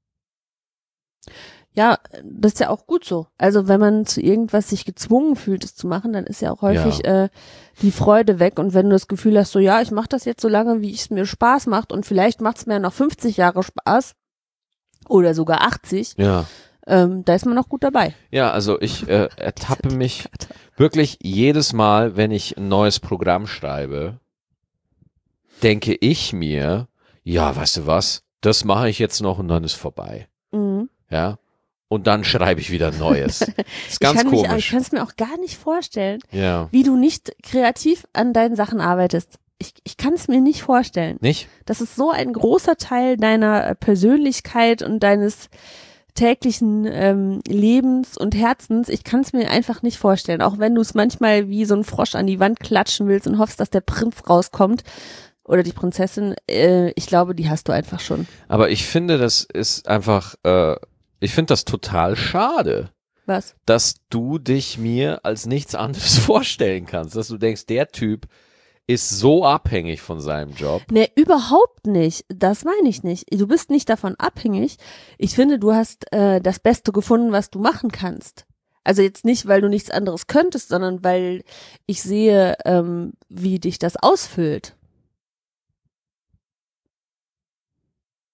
Ja, das ist ja auch gut so. Also wenn man zu irgendwas sich gezwungen fühlt, es zu machen, dann ist ja auch häufig Ja. äh, die Freude weg. Und wenn du das Gefühl hast, so ja, ich mache das jetzt so lange, wie es mir Spaß macht und vielleicht macht es mir noch fünfzig Jahre Spaß oder sogar achtzig, Ja. ähm, da ist man noch gut dabei. Ja, also ich äh, ertappe mich wirklich jedes Mal, wenn ich ein neues Programm schreibe, denke ich mir, ja, weißt du was, das mache ich jetzt noch und dann ist vorbei. Mhm. Ja. Und dann schreibe ich wieder ein neues. Ist ganz ich kann mich, ich komisch. kann es mir auch gar nicht vorstellen, Ja. wie du nicht kreativ an deinen Sachen arbeitest. Ich, ich kann es mir nicht vorstellen. Nicht? Das ist so ein großer Teil deiner äh, Persönlichkeit und deines täglichen ähm, Lebens und Herzens. Ich kann es mir einfach nicht vorstellen. Auch wenn du es manchmal wie so ein Frosch an die Wand klatschen willst und hoffst, dass der Prinz rauskommt oder die Prinzessin. Äh, ich glaube, die hast du einfach schon. Aber ich finde, das ist einfach, äh, ich finde das total schade, Was? dass du dich mir als nichts anderes vorstellen kannst. Dass du denkst, der Typ ist so abhängig von seinem Job. Nee, überhaupt nicht. Das meine ich nicht. Du bist nicht davon abhängig. Ich finde, du hast äh, das Beste gefunden, was du machen kannst. Also jetzt nicht, weil du nichts anderes könntest, sondern weil ich sehe, ähm, wie dich das ausfüllt.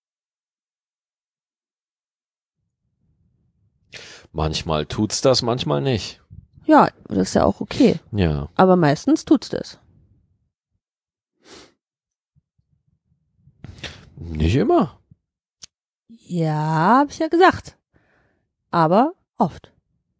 Manchmal tut's das, manchmal nicht. Ja, das ist ja auch okay. Ja. Aber meistens tut's das. Nicht immer. Ja, hab ich ja gesagt. Aber oft.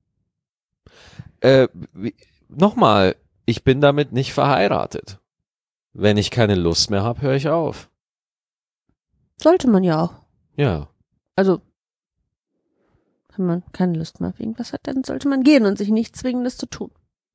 Äh, wie, nochmal, ich bin damit nicht verheiratet. Wenn ich keine Lust mehr habe, höre ich auf. Sollte man ja auch. Ja. Also, wenn man keine Lust mehr auf irgendwas hat, dann sollte man gehen und sich nicht zwingen, das zu tun.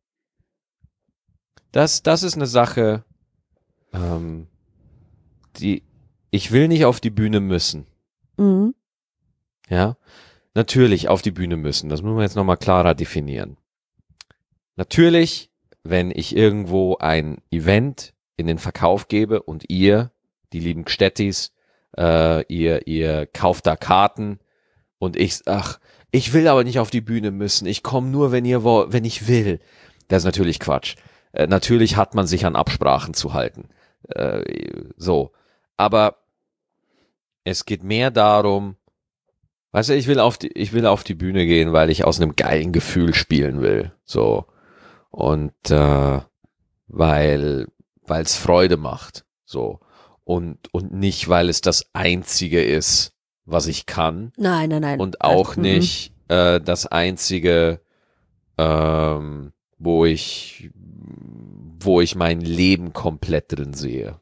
Das, das ist eine Sache, ähm, die, ich will nicht auf die Bühne müssen. Mhm. Ja. Natürlich auf die Bühne müssen. Das müssen wir jetzt nochmal klarer definieren. Natürlich, wenn ich irgendwo ein Event in den Verkauf gebe und ihr, die lieben Gstettis, äh, ihr, ihr kauft da Karten und ich, ach, ich will aber nicht auf die Bühne müssen. Ich komme nur, wenn ihr wollt, wenn ich will. Das ist natürlich Quatsch. Äh, natürlich hat man sich an Absprachen zu halten. Äh, so. Aber es geht mehr darum, weißt du, ich will auf die, ich will auf die Bühne gehen, weil ich aus einem geilen Gefühl spielen will. So. Und äh, weil weil es Freude macht. So. Und, und nicht, weil es das Einzige ist, was ich kann. Nein, nein, nein. Und auch also, nicht äh, das Einzige, ähm, wo ich wo ich mein Leben komplett drin sehe.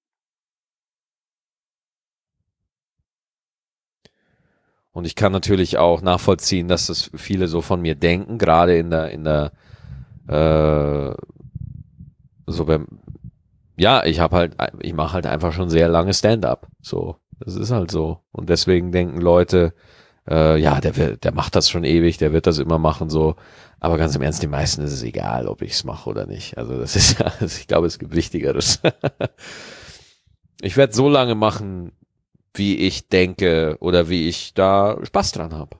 Und ich kann natürlich auch nachvollziehen, dass das viele so von mir denken, gerade in der, in der, äh, so beim, ja, ich habe halt, ich mache halt einfach schon sehr lange Stand-up. So, das ist halt so. Und deswegen denken Leute, äh, ja, der wird, der macht das schon ewig, der wird das immer machen, so. Aber ganz im Ernst, den meisten ist es egal, ob ich es mache oder nicht. Also das ist ja, also ich glaube, es gibt Wichtigeres. Ich werde so lange machen, wie ich denke oder wie ich da Spaß dran habe.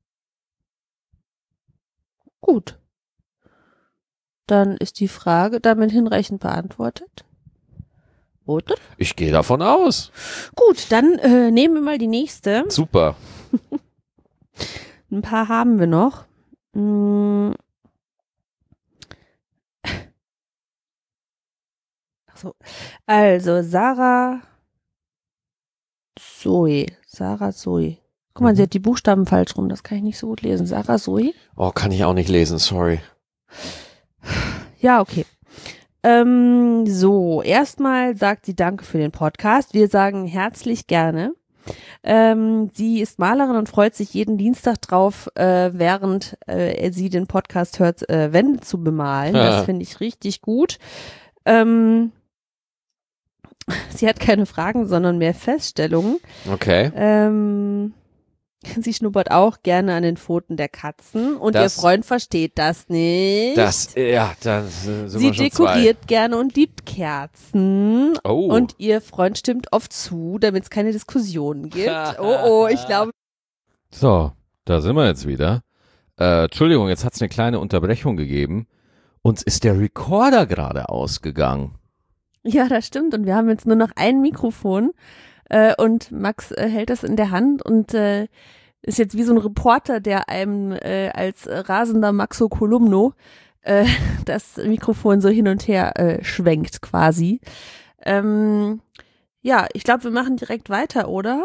Gut. Dann ist die Frage damit hinreichend beantwortet. Oder? Ich gehe davon aus. Gut, dann äh, nehmen wir mal die nächste. Super. Ein paar haben wir noch. Hm. Ach so. Also, Sarah Zoe. Sarah Zoe. Guck mal, Mhm. sie hat die Buchstaben falsch rum. Das kann ich nicht so gut lesen. Sarah Zoe? Oh, kann ich auch nicht lesen, sorry. Ja, okay. Ähm, so, erstmal sagt sie Danke für den Podcast. Wir sagen herzlich gerne. Ähm, sie ist Malerin und freut sich jeden Dienstag drauf, äh, während äh, sie den Podcast hört, äh, Wände zu bemalen. Das finde ich richtig gut. Ähm, sie hat keine Fragen, sondern mehr Feststellungen. Okay. Ähm, sie schnuppert auch gerne an den Pfoten der Katzen und Das- ihr Freund versteht das nicht. Das, ja, das sind Sie wir schon dekoriert gerne und liebt Kerzen. zwei. Oh. Und ihr Freund stimmt oft zu, damit es keine Diskussionen gibt. Oh, oh, ich glaube. So, da sind wir jetzt wieder. Äh, Entschuldigung, jetzt hat es eine kleine Unterbrechung gegeben. Uns ist der Recorder gerade ausgegangen. Ja, das stimmt. Und wir haben jetzt nur noch ein Mikrofon. Äh, und Max äh, hält das in der Hand und äh, ist jetzt wie so ein Reporter, der einem äh, als rasender Maxo Kolumno äh, das Mikrofon so hin und her äh, schwenkt quasi. Ähm, ja, ich glaube, wir machen direkt weiter, oder?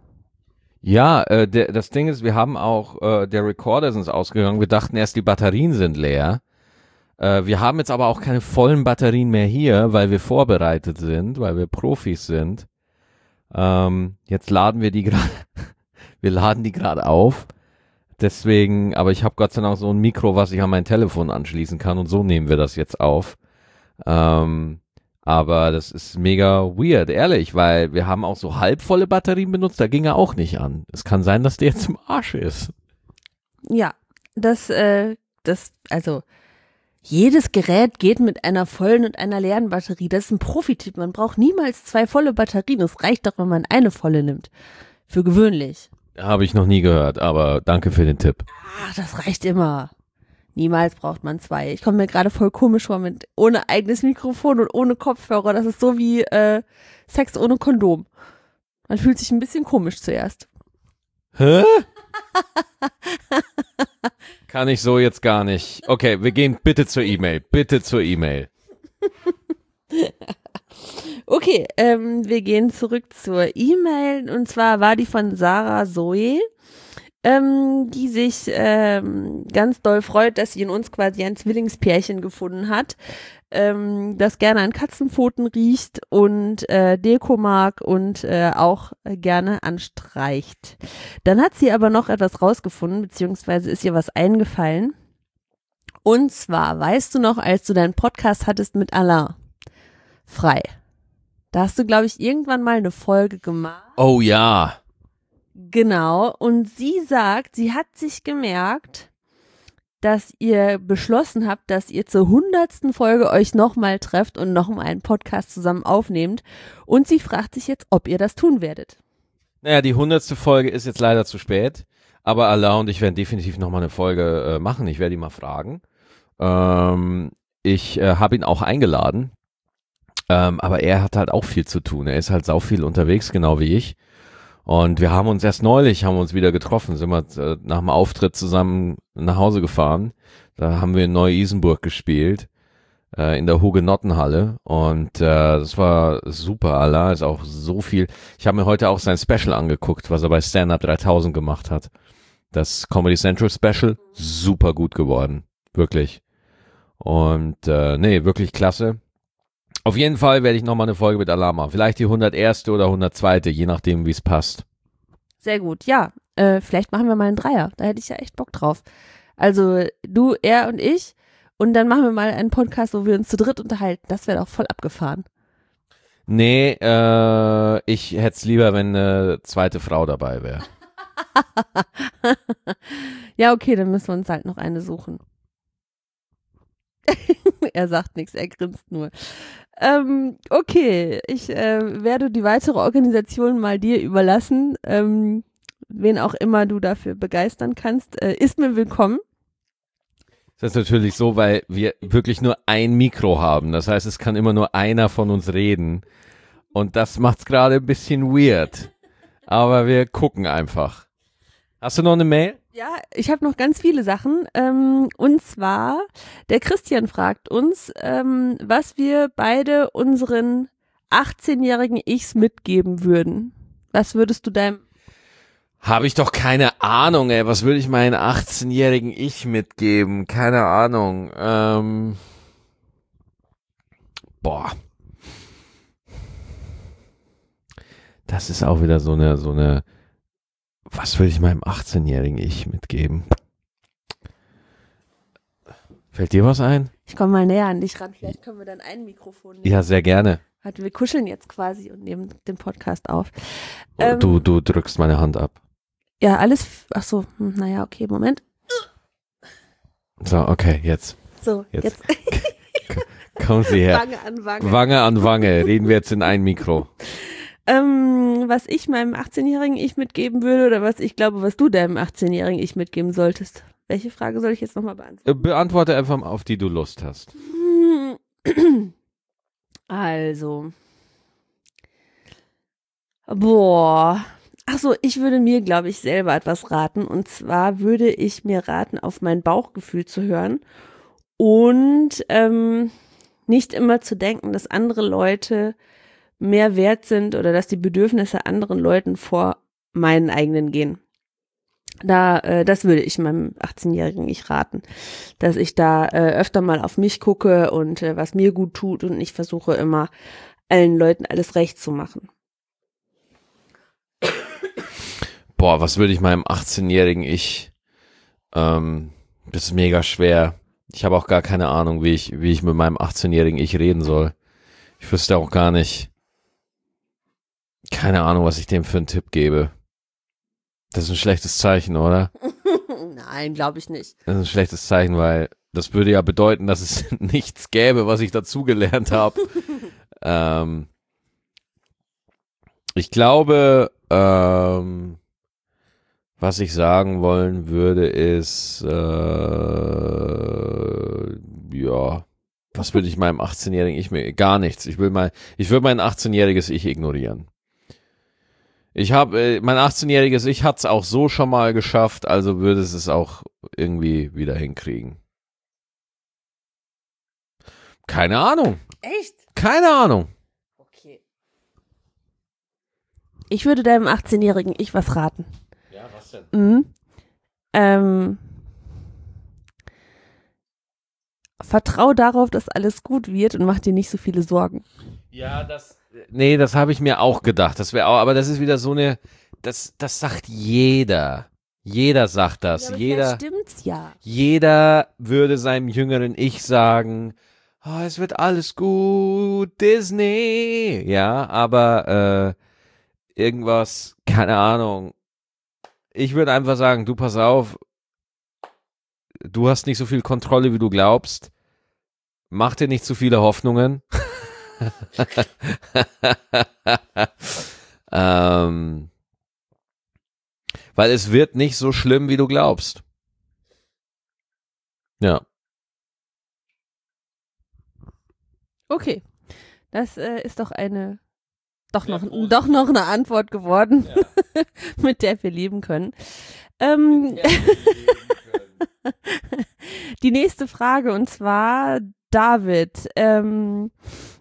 Ja, äh, der, das Ding ist, wir haben auch, äh, der Recorder ist uns ausgegangen. Wir dachten erst, die Batterien sind leer. Äh, wir haben jetzt aber auch keine vollen Batterien mehr hier, weil wir vorbereitet sind, weil wir Profis sind. Ähm, jetzt laden wir die gerade, wir laden die gerade auf. Deswegen, aber ich habe Gott sei Dank so ein Mikro, was ich an mein Telefon anschließen kann und so nehmen wir das jetzt auf. Ähm, aber das ist mega weird, ehrlich, weil wir haben auch so halbvolle Batterien benutzt, da ging er auch nicht an. Es kann sein, dass der jetzt im Arsch ist. Ja, das, äh, das, also jedes Gerät geht mit einer vollen und einer leeren Batterie. Das ist ein Profi-Tipp. Man braucht niemals zwei volle Batterien. Es reicht doch, wenn man eine volle nimmt. Für gewöhnlich. Habe ich noch nie gehört, aber danke für den Tipp. Ach, das reicht immer. Niemals braucht man zwei. Ich komme mir gerade voll komisch vor mit ohne eigenes Mikrofon und ohne Kopfhörer. Das ist so wie äh, Sex ohne Kondom. Man fühlt sich ein bisschen komisch zuerst. Hä? Kann ich so jetzt gar nicht. Okay, wir gehen bitte zur E-Mail. Bitte zur E-Mail. Okay, ähm, wir gehen zurück zur E-Mail und zwar war die von Sarah Zoe, ähm, die sich ähm, ganz doll freut, dass sie in uns quasi ein Zwillingspärchen gefunden hat, ähm, das gerne an Katzenpfoten riecht und äh, Deko mag und äh, auch äh, gerne anstreicht. Dann hat sie aber noch etwas rausgefunden, beziehungsweise ist ihr was eingefallen. Und zwar, weißt du noch, als du deinen Podcast hattest mit Alain Frei, da hast du, glaube ich, irgendwann mal eine Folge gemacht. Oh ja. Genau, und sie sagt, sie hat sich gemerkt, dass ihr beschlossen habt, dass ihr zur hundertsten Folge euch nochmal trefft und nochmal einen Podcast zusammen aufnehmt. Und sie fragt sich jetzt, ob ihr das tun werdet. Naja, die hundertste Folge ist jetzt leider zu spät, aber Alain und ich werden definitiv nochmal eine Folge äh, machen. Ich werde ihn mal fragen. Ähm, ich äh, habe ihn auch eingeladen. Ähm, aber er hat halt auch viel zu tun. Er ist halt sau viel unterwegs, genau wie ich. Und wir haben uns erst neulich, haben uns wieder getroffen, sind wir äh, nach dem Auftritt zusammen nach Hause gefahren. Da haben wir in Neu-Isenburg gespielt, äh, in der Hugenottenhalle. Und äh, das war super. Allah ist auch so viel. Ich habe mir heute auch sein Special angeguckt, was er bei Stand-Up dreitausend gemacht hat. Das Comedy Central Special, super gut geworden. Wirklich. Und äh, nee, wirklich klasse. Auf jeden Fall werde ich nochmal eine Folge mit Allah machen. Vielleicht die hunderterste oder hundertzweite, je nachdem, wie es passt. Sehr gut, ja. Äh, vielleicht machen wir mal einen Dreier. Da hätte ich ja echt Bock drauf. Also du, er und ich. Und dann machen wir mal einen Podcast, wo wir uns zu dritt unterhalten. Das wäre doch voll abgefahren. Nee, äh, ich hätte es lieber, wenn eine zweite Frau dabei wäre. Ja, okay, dann müssen wir uns halt noch eine suchen. Er sagt nichts, er grinst nur. Ähm, okay, ich äh, werde die weitere Organisation mal dir überlassen. Ähm, wen auch immer du dafür begeistern kannst, äh, ist mir willkommen. Das ist natürlich so, weil wir wirklich nur ein Mikro haben. Das heißt, es kann immer nur einer von uns reden. Und das macht's gerade ein bisschen weird. Aber wir gucken einfach. Hast du noch eine Mail? Ja, ich habe noch ganz viele Sachen. Ähm, und zwar, der Christian fragt uns, ähm, was wir beide unseren achtzehnjährigen Ichs mitgeben würden. Was würdest du deinem... Habe ich doch keine Ahnung, ey. Was würde ich meinen achtzehnjährigen Ich mitgeben? Keine Ahnung. Ähm, boah. Das ist auch wieder so eine, so eine... Was würde ich meinem achtzehnjährigen Ich mitgeben? Fällt dir was ein? Ich komme mal näher an dich ran. Vielleicht können wir dann ein Mikrofon nehmen. Ja, sehr gerne. Warte, wir kuscheln jetzt quasi und nehmen den Podcast auf. Oh, Ähm, du, du drückst meine Hand ab. Ja, alles, f- ach so, hm, naja, okay, Moment. So, okay, jetzt. So, Jetzt. jetzt, Kommen Sie her. Wange an Wange. Wange an Wange. Reden wir jetzt in ein Mikro. Ähm, was ich meinem achtzehnjährigen Ich mitgeben würde oder was ich glaube, was du deinem achtzehnjährigen Ich mitgeben solltest. Welche Frage soll ich jetzt nochmal beantworten? Äh, Beantworte einfach mal, auf die du Lust hast. Also. Boah. Ach so, ich würde mir, glaube ich, selber etwas raten. Und zwar würde ich mir raten, auf mein Bauchgefühl zu hören und ähm, nicht immer zu denken, dass andere Leute mehr wert sind oder dass die Bedürfnisse anderen Leuten vor meinen eigenen gehen. Da, äh, das würde ich meinem achtzehnjährigen Ich raten, dass ich da äh, öfter mal auf mich gucke und äh, was mir gut tut und ich versuche immer allen Leuten alles recht zu machen. Boah, was würde ich meinem achtzehnjährigen Ich, ähm, das ist mega schwer. Ich habe auch gar keine Ahnung, wie ich, wie ich mit meinem achtzehnjährigen Ich reden soll. Ich wüsste auch gar nicht, keine Ahnung, was ich dem für einen Tipp gebe. Das ist ein schlechtes Zeichen, oder? Nein, glaube ich nicht. Das ist ein schlechtes Zeichen, weil das würde ja bedeuten, dass es nichts gäbe, was ich dazugelernt habe. ähm, ich glaube, ähm, was ich sagen wollen würde, ist, äh, ja, was würde ich meinem achtzehnjährigen Ich mir, gar nichts. Ich will mal, ich würde mein achtzehnjähriges Ich ignorieren. Ich habe, äh, mein achtzehnjähriges Ich hat's auch so schon mal geschafft, also würde es es auch irgendwie wieder hinkriegen. Keine Ahnung. Echt? Keine Ahnung. Okay. Ich würde deinem achtzehnjährigen Ich was raten. Ja, was denn? Mhm. Ähm, vertrau darauf, dass alles gut wird und mach dir nicht so viele Sorgen. Ja, das. Nee, das habe ich mir auch gedacht. Das wäre auch, aber das ist wieder so eine. Das, das sagt jeder. Jeder sagt das. Ja, aber jeder. vielleicht stimmt's ja. Jeder würde seinem jüngeren Ich sagen, oh, es wird alles gut, Disney. Ja, aber äh, irgendwas, keine Ahnung. Ich würde einfach sagen, du pass auf, du hast nicht so viel Kontrolle, wie du glaubst. Mach dir nicht zu viele Hoffnungen. ähm, weil es wird nicht so schlimm, wie du glaubst. Ja. Okay. Das äh, ist doch eine, doch Ja, noch, positiv. doch noch eine Antwort geworden, Ja. mit der wir leben können. Ähm, die nächste Frage und zwar David. Ähm,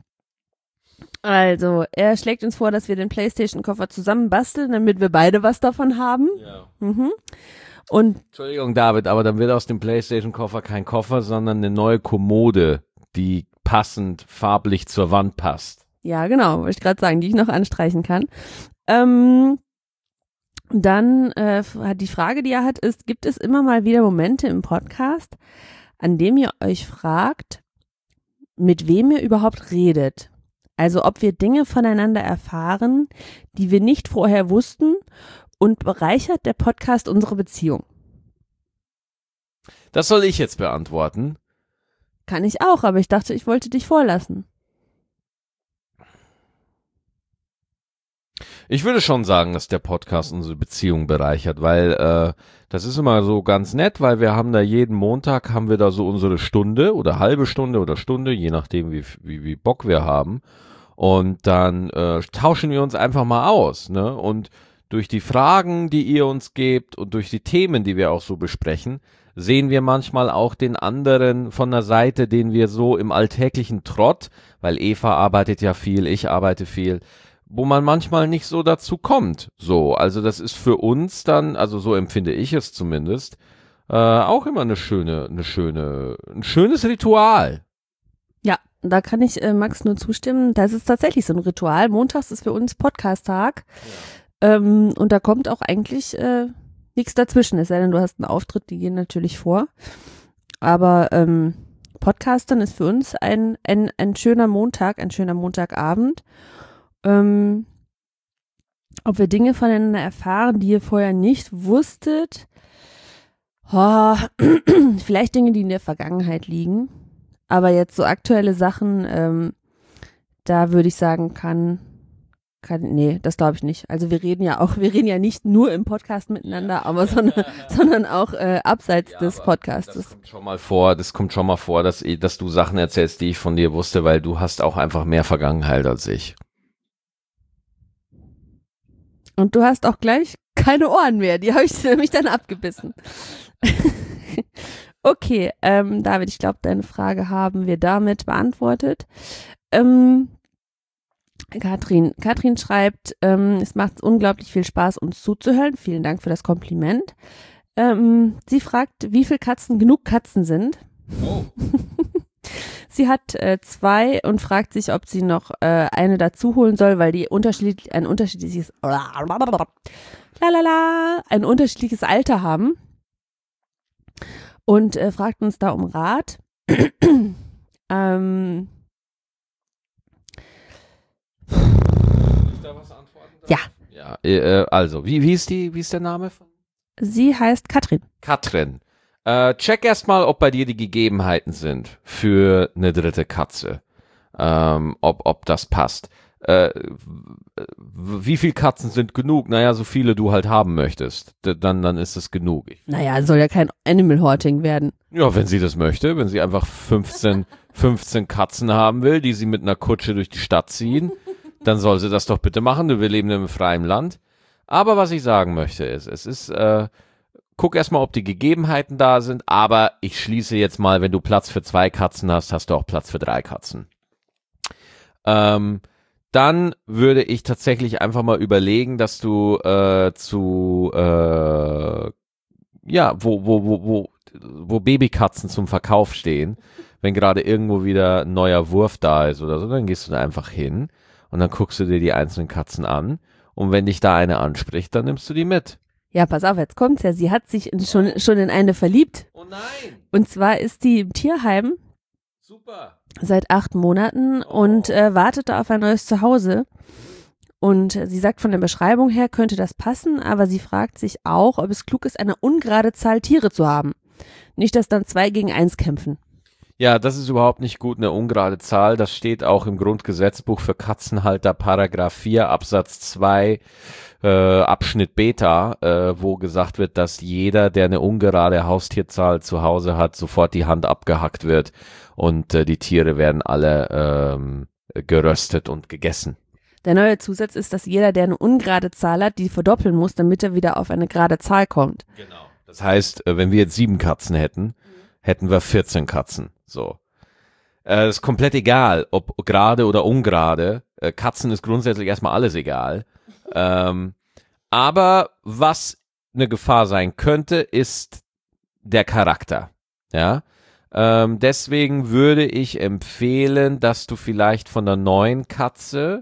also, er schlägt uns vor, dass wir den PlayStation-Koffer zusammen basteln, damit wir beide was davon haben. Ja. Mhm. Und Entschuldigung, David, aber dann wird aus dem PlayStation-Koffer kein Koffer, sondern eine neue Kommode, die passend farblich zur Wand passt. ja, genau, wollte ich gerade sagen, die ich noch anstreichen kann. Ähm, dann äh, hat die Frage, die er hat, ist, gibt es immer mal wieder Momente im Podcast, an dem ihr euch fragt, mit wem ihr überhaupt redet? Also ob wir Dinge voneinander erfahren, die wir nicht vorher wussten, und bereichert der Podcast unsere Beziehung? Das soll ich jetzt beantworten. Kann ich auch, aber ich dachte, ich wollte dich vorlassen. Ich würde schon sagen, dass der Podcast unsere Beziehung bereichert, weil äh, das ist immer so ganz nett, weil wir haben da jeden Montag, haben wir da so unsere Stunde oder halbe Stunde oder Stunde, je nachdem wie, wie, wie Bock wir haben. Und dann äh, tauschen wir uns einfach mal aus, ne? Und durch die Fragen, die ihr uns gebt und durch die Themen, die wir auch so besprechen, sehen wir manchmal auch den anderen von der Seite, den wir so im alltäglichen Trott, weil Eva arbeitet ja viel, ich arbeite viel, wo man manchmal nicht so dazu kommt. So, also das ist für uns dann, also so empfinde ich es zumindest, äh, auch immer eine schöne, eine schöne, ein schönes Ritual. Ja, da kann ich äh, Max nur zustimmen. Das ist tatsächlich so ein Ritual. Montags ist für uns Podcast-Tag. Ähm, und da kommt auch eigentlich äh, nichts dazwischen, es sei denn, du hast einen Auftritt, die gehen natürlich vor. Aber ähm, Podcastern ist für uns ein, ein, ein schöner Montag, ein schöner Montagabend. Ähm, ob wir Dinge voneinander erfahren, die ihr vorher nicht wusstet. Oh, vielleicht Dinge, die in der Vergangenheit liegen. Aber jetzt so aktuelle Sachen, ähm, da würde ich sagen, kann Kann, nee, das glaube ich nicht. Also wir reden ja auch, wir reden ja nicht nur im Podcast miteinander, aber sondern, sondern auch äh, abseits Ja, des aber Podcastes. Das kommt schon mal vor, das kommt schon mal vor, dass, dass du Sachen erzählst, die ich von dir wusste, weil du hast auch einfach mehr Vergangenheit als ich. Und du hast auch gleich keine Ohren mehr, die habe ich nämlich dann abgebissen. Okay, ähm, David, ich glaube, deine Frage haben wir damit beantwortet. Ähm, Katrin, Katrin schreibt, ähm, es macht unglaublich viel Spaß, uns zuzuhören. Vielen Dank für das Kompliment. Ähm, sie fragt, wie viele Katzen genug Katzen sind. Oh. Sie hat äh, zwei und fragt sich, ob sie noch äh, eine dazu holen soll, weil die unterschiedlich, ein unterschiedliches lalala, ein unterschiedliches Alter haben. Und äh, fragt uns da um Rat. ähm, Ich da was antworten darf? Ja. Ja, äh, also, wie, wie ist die, wie ist der Name von? Sie heißt Katrin. Katrin. Äh, check erstmal, ob bei dir die Gegebenheiten sind für eine dritte Katze. Ähm, ob, ob das passt. Äh, wie viele Katzen sind genug? Naja, so viele du halt haben möchtest. D- Dann, dann ist es genug. Naja, soll ja kein Animal Horting werden. Ja, wenn sie das möchte, wenn sie einfach fünfzehn, fünfzehn Katzen haben will, die sie mit einer Kutsche durch die Stadt ziehen, dann soll sie das doch bitte machen. Wir leben im freien Land. Aber was ich sagen möchte ist, es ist, äh, guck erstmal, ob die Gegebenheiten da sind, aber ich schließe jetzt mal, wenn du Platz für zwei Katzen hast, hast du auch Platz für drei Katzen. Ähm, dann würde ich tatsächlich einfach mal überlegen, dass du äh, zu, äh, ja, wo, wo, wo, wo, wo Babykatzen zum Verkauf stehen, wenn gerade irgendwo wieder ein neuer Wurf da ist oder so, dann gehst du da einfach hin und dann guckst du dir die einzelnen Katzen an und wenn dich da eine anspricht, dann nimmst du die mit. Ja, pass auf, jetzt kommt's ja. Sie hat sich in, schon, schon in eine verliebt. Oh nein! Und zwar ist die im Tierheim. Super! Seit acht Monaten Oh. und äh, wartete auf ein neues Zuhause. Und äh, sie sagt, von der Beschreibung her könnte das passen, aber sie fragt sich auch, ob es klug ist, eine ungerade Zahl Tiere zu haben. Nicht, dass dann zwei gegen eins kämpfen. Ja, das ist überhaupt nicht gut, eine ungerade Zahl. Das steht auch im Grundgesetzbuch für Katzenhalter, Paragraph vier, Absatz zwei, äh, Abschnitt Beta, äh, wo gesagt wird, dass jeder, der eine ungerade Haustierzahl zu Hause hat, sofort die Hand abgehackt wird und äh, die Tiere werden alle ähm, geröstet und gegessen. Der neue Zusatz ist, dass jeder, der eine ungerade Zahl hat, die verdoppeln muss, damit er wieder auf eine gerade Zahl kommt. Genau. Das heißt, äh, wenn wir jetzt sieben Katzen hätten, hätten wir vierzehn Katzen. So. Äh, ist komplett egal, ob gerade oder ungerade. Äh, Katzen ist grundsätzlich erstmal alles egal. Ähm, aber was eine Gefahr sein könnte, ist der Charakter. Ja. Ähm, deswegen würde ich empfehlen, dass du vielleicht von der neuen Katze,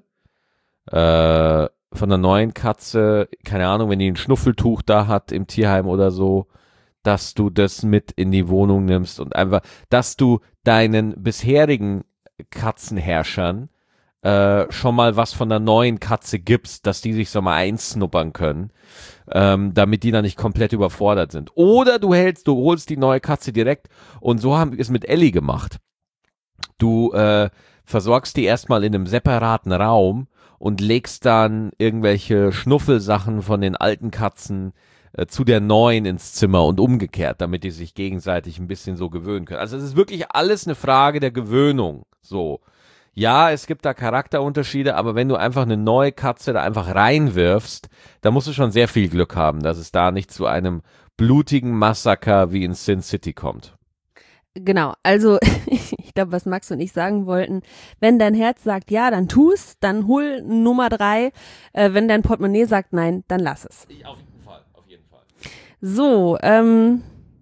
äh, von der neuen Katze, keine Ahnung, wenn die ein Schnuffeltuch da hat im Tierheim oder so, dass du das mit in die Wohnung nimmst und einfach, dass du deinen bisherigen Katzenherrschern äh, schon mal was von der neuen Katze gibst, dass die sich so mal einsnuppern können, ähm, damit die dann nicht komplett überfordert sind. Oder du hältst, du holst die neue Katze direkt und so haben wir es mit Ellie gemacht. Du äh, versorgst die erstmal in einem separaten Raum und legst dann irgendwelche Schnuffelsachen von den alten Katzen zu der neuen ins Zimmer und umgekehrt, damit die sich gegenseitig ein bisschen so gewöhnen können. Also es ist wirklich alles eine Frage der Gewöhnung. So. Ja, es gibt da Charakterunterschiede, aber wenn du einfach eine neue Katze da einfach reinwirfst, da musst du schon sehr viel Glück haben, dass es da nicht zu einem blutigen Massaker wie in Sin City kommt. Genau, also ich glaube, was Max und ich sagen wollten, wenn dein Herz sagt ja, dann tu's, dann hol Nummer drei. Äh, wenn dein Portemonnaie sagt nein, dann lass es. Auf jeden Fall, auf jeden Fall. So, ähm,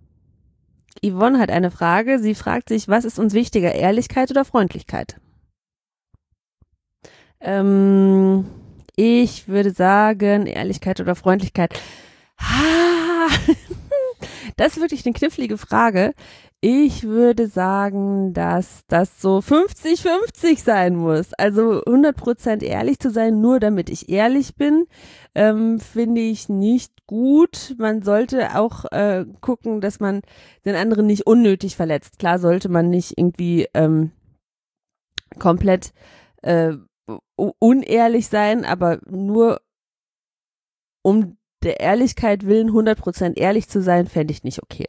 Yvonne hat eine Frage. Sie fragt sich, was ist uns wichtiger, Ehrlichkeit oder Freundlichkeit? Ähm, ich würde sagen, Ehrlichkeit oder Freundlichkeit. Ha, das ist wirklich eine knifflige Frage. Ich würde sagen, dass das so fünfzig fünfzig sein muss. Also hundert Prozent ehrlich zu sein, nur damit ich ehrlich bin, ähm, finde ich nicht gut. Man sollte auch äh, gucken, dass man den anderen nicht unnötig verletzt. Klar sollte man nicht irgendwie ähm, komplett äh, unehrlich sein, aber nur um der Ehrlichkeit willen hundert Prozent ehrlich zu sein, fände ich nicht okay.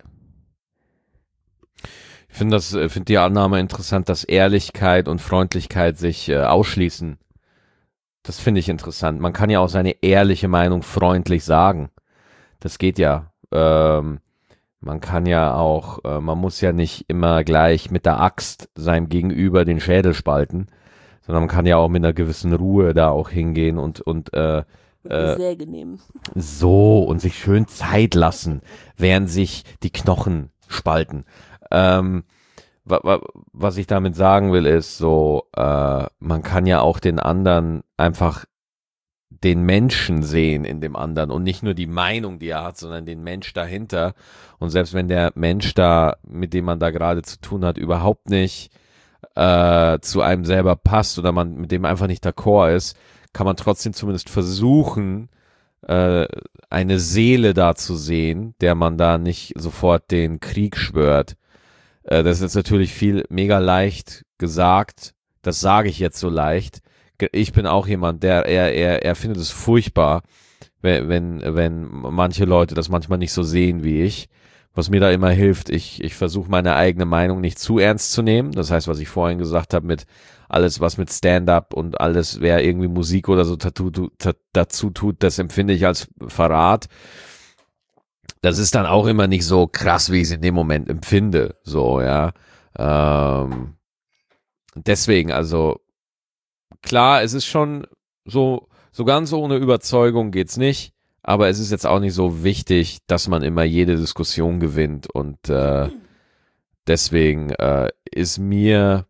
Ich finde das, finde die Annahme interessant, dass Ehrlichkeit und Freundlichkeit sich äh, ausschließen. Das finde ich interessant. Man kann ja auch seine ehrliche Meinung freundlich sagen. Das geht ja. Ähm, man kann ja auch, äh, man muss ja nicht immer gleich mit der Axt seinem Gegenüber den Schädel spalten, sondern man kann ja auch mit einer gewissen Ruhe da auch hingehen und und äh, äh, Säge nehmen. so und sich schön Zeit lassen, während sich die Knochen spalten. Ähm, wa, wa, was ich damit sagen will, ist so, äh, man kann ja auch den anderen einfach den Menschen sehen in dem anderen und nicht nur die Meinung, die er hat, sondern den Mensch dahinter. Und selbst wenn der Mensch da, mit dem man da gerade zu tun hat, überhaupt nicht äh, zu einem selber passt oder man mit dem einfach nicht d'accord ist, kann man trotzdem zumindest versuchen, äh, eine Seele da zu sehen, der man da nicht sofort den Krieg schwört. Äh, das ist jetzt natürlich viel mega leicht gesagt. Das sage ich jetzt so leicht. Ich bin auch jemand, der er er er findet es furchtbar, wenn wenn wenn manche Leute das manchmal nicht so sehen wie ich, was mir da immer hilft, ich, ich versuche meine eigene Meinung nicht zu ernst zu nehmen. Das heißt, was ich vorhin gesagt habe mit alles, was mit Stand-up und alles, wer irgendwie Musik oder so dazu, dazu tut, das empfinde ich als Verrat. Das ist dann auch immer nicht so krass, wie ich es in dem Moment empfinde. So, ja. Ähm, deswegen, also klar, es ist schon so, so ganz ohne Überzeugung geht's nicht. Aber es ist jetzt auch nicht so wichtig, dass man immer jede Diskussion gewinnt und äh, deswegen äh, ist mir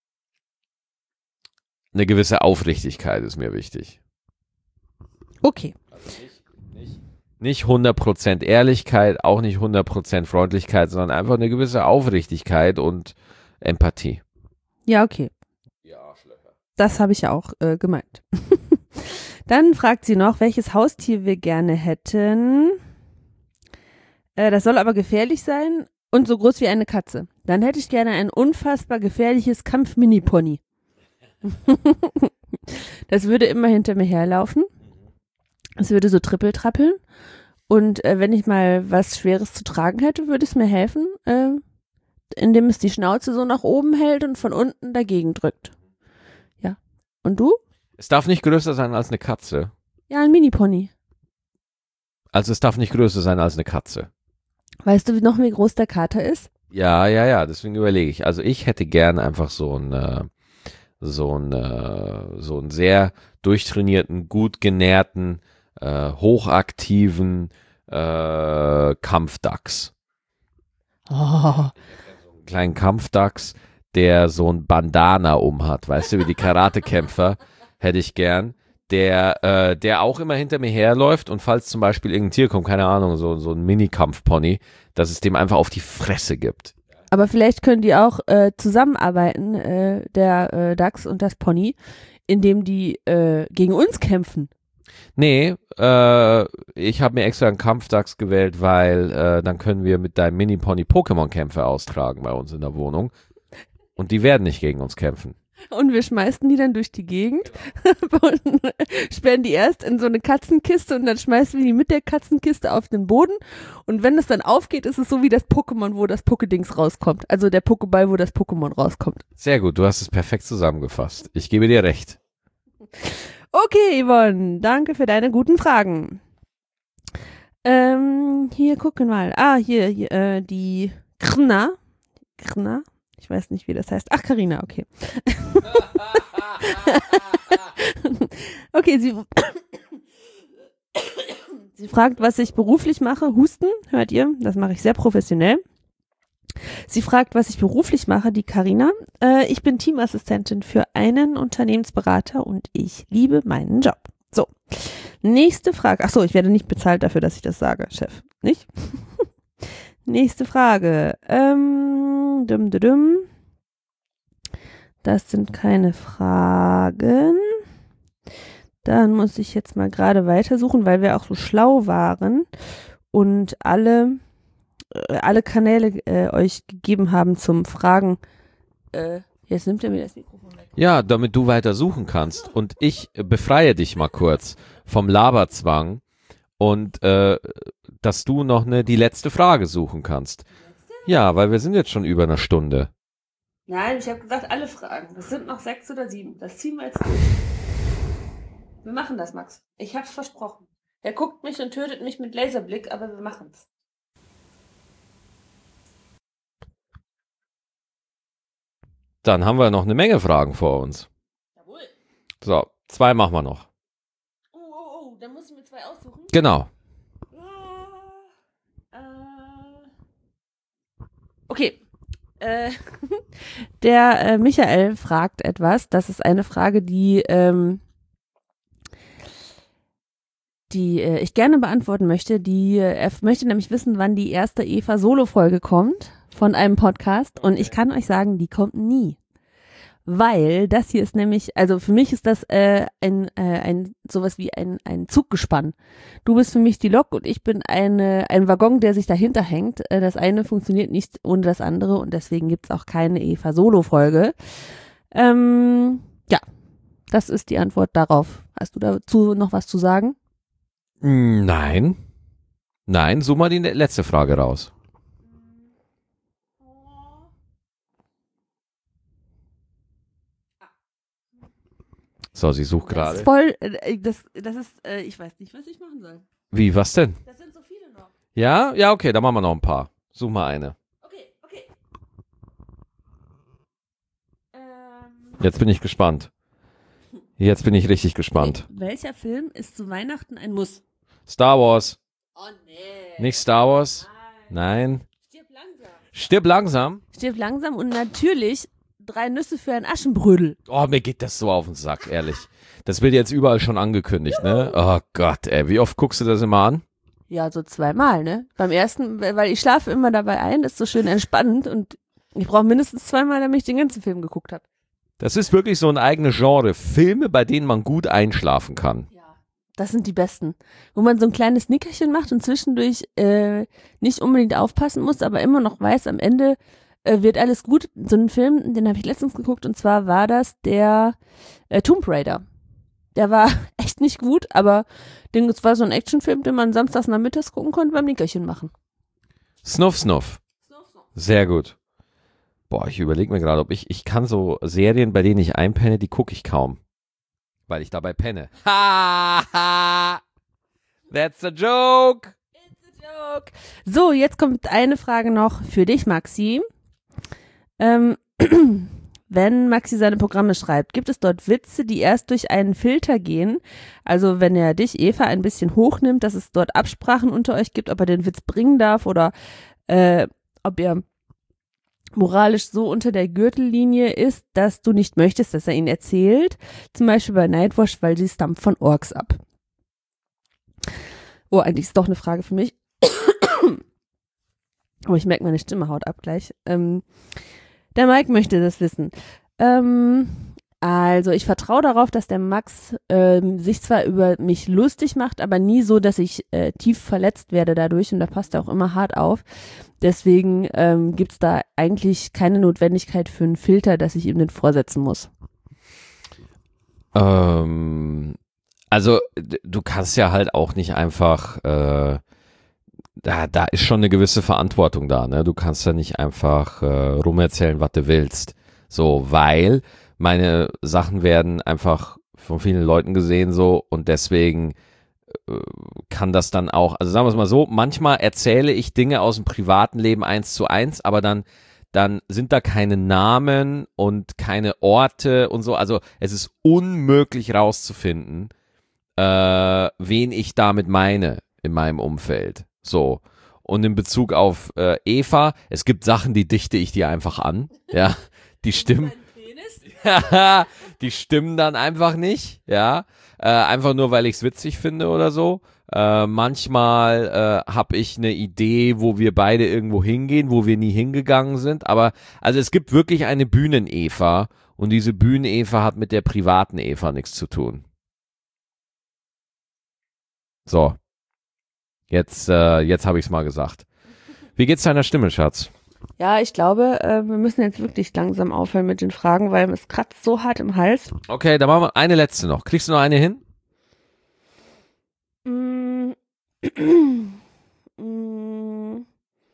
eine gewisse Aufrichtigkeit ist mir wichtig. Okay. Also nicht, nicht, nicht hundert Prozent Ehrlichkeit, auch nicht hundert Prozent Freundlichkeit, sondern einfach eine gewisse Aufrichtigkeit und Empathie. Ja, okay. Ja, Arschlöcher. Das habe ich ja auch äh, gemeint. Dann fragt sie noch, welches Haustier wir gerne hätten. Äh, das soll aber gefährlich sein und so groß wie eine Katze. Dann hätte ich gerne ein unfassbar gefährliches Kampf-Mini-Pony. Das würde immer hinter mir herlaufen. Es würde so trippeltrappeln. Und äh, wenn ich mal was Schweres zu tragen hätte, würde es mir helfen, äh, indem es die Schnauze so nach oben hält und von unten dagegen drückt. Ja. Und du? Es darf nicht größer sein als eine Katze. Ja, ein Mini-Pony. Also es darf nicht größer sein als eine Katze. Weißt du noch, wie groß der Kater ist? Ja, ja, ja, deswegen überlege ich. Also ich hätte gern einfach so einen, äh, so einen, äh, so einen sehr durchtrainierten, gut genährten, äh, hochaktiven äh, Kampfdachs. Oh. Einen kleinen Kampfdachs, der so ein Bandana umhat, weißt du, wie die Karatekämpfer. Hätte ich gern, der, äh, der auch immer hinter mir herläuft und falls zum Beispiel irgendein Tier kommt, keine Ahnung, so, so ein Mini-Kampfpony, dass es dem einfach auf die Fresse gibt. Aber vielleicht können die auch äh, zusammenarbeiten, äh, der äh, Dachs und das Pony, indem die äh, gegen uns kämpfen. Nee, äh, ich habe mir extra einen Kampfdachs gewählt, weil äh, dann können wir mit deinem Mini-Pony Pokémon-Kämpfe austragen bei uns in der Wohnung und die werden nicht gegen uns kämpfen. Und wir schmeißen die dann durch die Gegend, und sperren die erst in so eine Katzenkiste und dann schmeißen wir die mit der Katzenkiste auf den Boden. Und wenn es dann aufgeht, ist es so wie das Pokémon, wo das Pokédings rauskommt. Also der Pokéball, wo das Pokémon rauskommt. Sehr gut, du hast es perfekt zusammengefasst. Ich gebe dir recht. Okay, Yvonne, danke für deine guten Fragen. Ähm, hier gucken wir mal. Ah, hier, hier äh, die Krna. Krna? Ich weiß nicht, wie das heißt. Ach, Carina, okay. Okay, sie, sie fragt, was ich beruflich mache. Husten, hört ihr? Das mache ich sehr professionell. Sie fragt, was ich beruflich mache, die Carina. Äh, ich bin Teamassistentin für einen Unternehmensberater und ich liebe meinen Job. So, nächste Frage. Ach so, ich werde nicht bezahlt dafür, dass ich das sage, Chef. Nicht? Nächste Frage. Ähm, dum, dum, dum. Das sind keine Fragen. Dann muss ich jetzt mal gerade weitersuchen, weil wir auch so schlau waren und alle, äh, alle Kanäle äh, euch gegeben haben zum Fragen. Äh, jetzt nimmt er mir das Mikrofon weg. Ja, damit du weiter suchen kannst. Und ich befreie dich mal kurz vom Laberzwang und äh, dass du noch eine, die letzte Frage suchen kannst. Ja, weil wir sind jetzt schon über eine Stunde. Nein, ich habe gesagt, alle Fragen. Das sind noch sechs oder sieben. Das ziehen wir jetzt durch. Wir machen das, Max. Ich hab's versprochen. Er guckt mich und tötet mich mit Laserblick, aber wir machen's. Dann haben wir noch eine Menge Fragen vor uns. Jawohl. So, zwei machen wir noch. Oh, oh, oh, dann musst du mir zwei aussuchen. Genau. Äh, okay. Äh, der äh, Michael fragt etwas. Das ist eine Frage, die, ähm, die äh, ich gerne beantworten möchte. Die, äh, er möchte nämlich wissen, wann die erste Eva-Solo-Folge kommt von einem Podcast. Und ich kann euch sagen, die kommt nie. Weil das hier ist nämlich, also für mich ist das äh, ein, äh, ein sowas wie ein, ein Zuggespann. Du bist für mich die Lok und ich bin eine, ein Waggon, der sich dahinter hängt. Äh, das eine funktioniert nicht ohne das andere und deswegen gibt's auch keine Eva-Solo-Folge. Ähm, ja, das ist die Antwort darauf. Hast du dazu noch was zu sagen? Nein. Nein, such mal die letzte Frage raus. So, sie sucht Das gerade. ist voll, äh, das, das ist, äh, ich weiß nicht, was ich machen soll. Wie, was denn? Das sind so viele noch. Ja? Ja, okay, dann machen wir noch ein paar. Such mal eine. Okay, okay. Ähm, Jetzt bin ich gespannt. Jetzt bin ich richtig gespannt. okay. Welcher Film ist zu Weihnachten ein Muss? Star Wars. Oh nee. Nicht Star Wars? Nein. Nein. Stirb langsam. Stirb langsam. Stirb langsam und natürlich drei Nüsse für ein Aschenbrödel. Oh, mir geht das so auf den Sack, ehrlich. Das wird jetzt überall schon angekündigt, ne? Oh Gott, ey. Wie oft guckst du das immer an? Ja, so zweimal, ne? Beim ersten, weil ich schlafe immer dabei ein, das ist so schön entspannend und ich brauche mindestens zweimal, damit ich den ganzen Film geguckt habe. Das ist wirklich so ein eigenes Genre. Filme, bei denen man gut einschlafen kann. Ja. Das sind die besten. Wo man so ein kleines Nickerchen macht und zwischendurch äh, nicht unbedingt aufpassen muss, aber immer noch weiß, am Ende äh, wird alles gut. So ein Film, den habe ich letztens geguckt und zwar war das der äh, Tomb Raider. Der war echt nicht gut, aber den, es war so ein Actionfilm, den man samstags nachmittags gucken konnte beim Nickerchen machen. Snuff, Snuff. Sehr gut. Boah, ich überlege mir gerade, ob ich, ich kann so Serien, bei denen ich einpenne, die gucke ich kaum. Weil ich dabei penne. Ha, ha. That's a joke. It's a joke. So, jetzt kommt eine Frage noch für dich, Maxi. Ähm, wenn Maxi seine Programme schreibt, gibt es dort Witze, die erst durch einen Filter gehen? Also wenn er dich, Eva, ein bisschen hochnimmt, dass es dort Absprachen unter euch gibt, ob er den Witz bringen darf oder äh, ob er moralisch so unter der Gürtellinie ist, dass du nicht möchtest, dass er ihn erzählt. Zum Beispiel bei Nightwash, weil sie stampft von Orks ab. Oh, eigentlich ist doch eine Frage für mich. Oh, ich merke, meine Stimme haut ab gleich. Ähm, der Mike möchte das wissen. Ähm, also ich vertraue darauf, dass der Max ähm, sich zwar über mich lustig macht, aber nie so, dass ich äh, tief verletzt werde dadurch und da passt er auch immer hart auf. Deswegen ähm, gibt es da eigentlich keine Notwendigkeit für einen Filter, dass ich ihm den vorsetzen muss. Ähm, also d- du kannst ja halt auch nicht einfach, äh, da, da ist schon eine gewisse Verantwortung da, ne? Du kannst ja nicht einfach äh, rumerzählen, was du willst. So, weil meine Sachen werden einfach von vielen Leuten gesehen so und deswegen äh, kann das dann auch, also sagen wir es mal so, manchmal erzähle ich Dinge aus dem privaten Leben eins zu eins, aber dann dann sind da keine Namen und keine Orte und so. Also es ist unmöglich rauszufinden, äh, wen ich damit meine in meinem Umfeld. So. Und in Bezug auf äh, Eva, es gibt Sachen, die dichte ich dir einfach an. Ja, die stimmen. Die stimmen dann einfach nicht. Ja, äh, einfach nur, weil ich es witzig finde oder so. Äh, manchmal äh, habe ich eine Idee, wo wir beide irgendwo hingehen, wo wir nie hingegangen sind. Aber also es gibt wirklich eine Bühnen-Eva und diese Bühnen-Eva hat mit der privaten Eva nichts zu tun. So, jetzt, äh, jetzt habe ich es mal gesagt. Wie geht's deiner Stimme, Schatz? Ja, ich glaube, äh, wir müssen jetzt wirklich langsam aufhören mit den Fragen, weil es kratzt so hart im Hals. Okay, dann machen wir eine letzte noch. Kriegst du noch eine hin? Mm. Mm.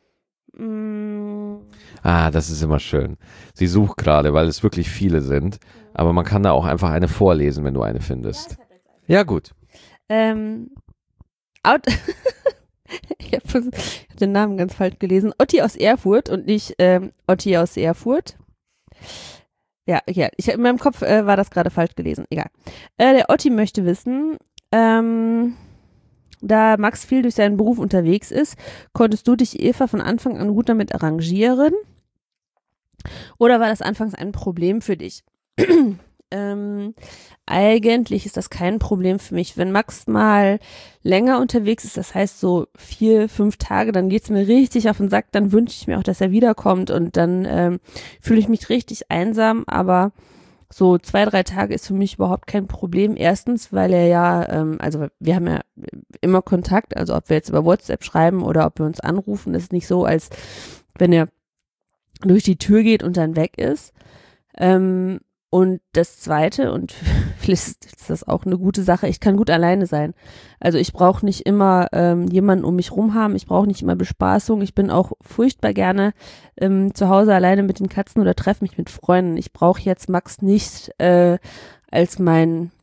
Mm. Ah, das ist immer schön. Sie sucht gerade, weil es wirklich viele sind. Aber man kann da auch einfach eine vorlesen, wenn du eine findest. Ja, gut. Ähm, Out ich habe hab den Namen ganz falsch gelesen. Otti aus Erfurt und nicht ähm, Otti aus Erfurt. Ja, ja, ich, in meinem Kopf äh, war das gerade falsch gelesen. Egal. Äh, der Otti möchte wissen, ähm, da Max viel durch seinen Beruf unterwegs ist, konntest du dich, Eva, von Anfang an gut damit arrangieren? Oder war das anfangs ein Problem für dich? ähm, eigentlich ist das kein Problem für mich. Wenn Max mal länger unterwegs ist, das heißt so vier, fünf Tage, dann geht's mir richtig auf den Sack, dann wünsche ich mir auch, dass er wiederkommt und dann ähm, fühle ich mich richtig einsam, aber so zwei, drei Tage ist für mich überhaupt kein Problem. Erstens, weil er ja, ähm, also wir haben ja immer Kontakt, also ob wir jetzt über WhatsApp schreiben oder ob wir uns anrufen, ist nicht so, als wenn er durch die Tür geht und dann weg ist. Ähm, und das Zweite, und vielleicht ist das auch eine gute Sache, ich kann gut alleine sein. Also ich brauche nicht immer ähm, jemanden um mich rum haben, ich brauche nicht immer Bespaßung, ich bin auch furchtbar gerne ähm, zu Hause alleine mit den Katzen oder treffe mich mit Freunden. Ich brauche jetzt Max nicht äh, als mein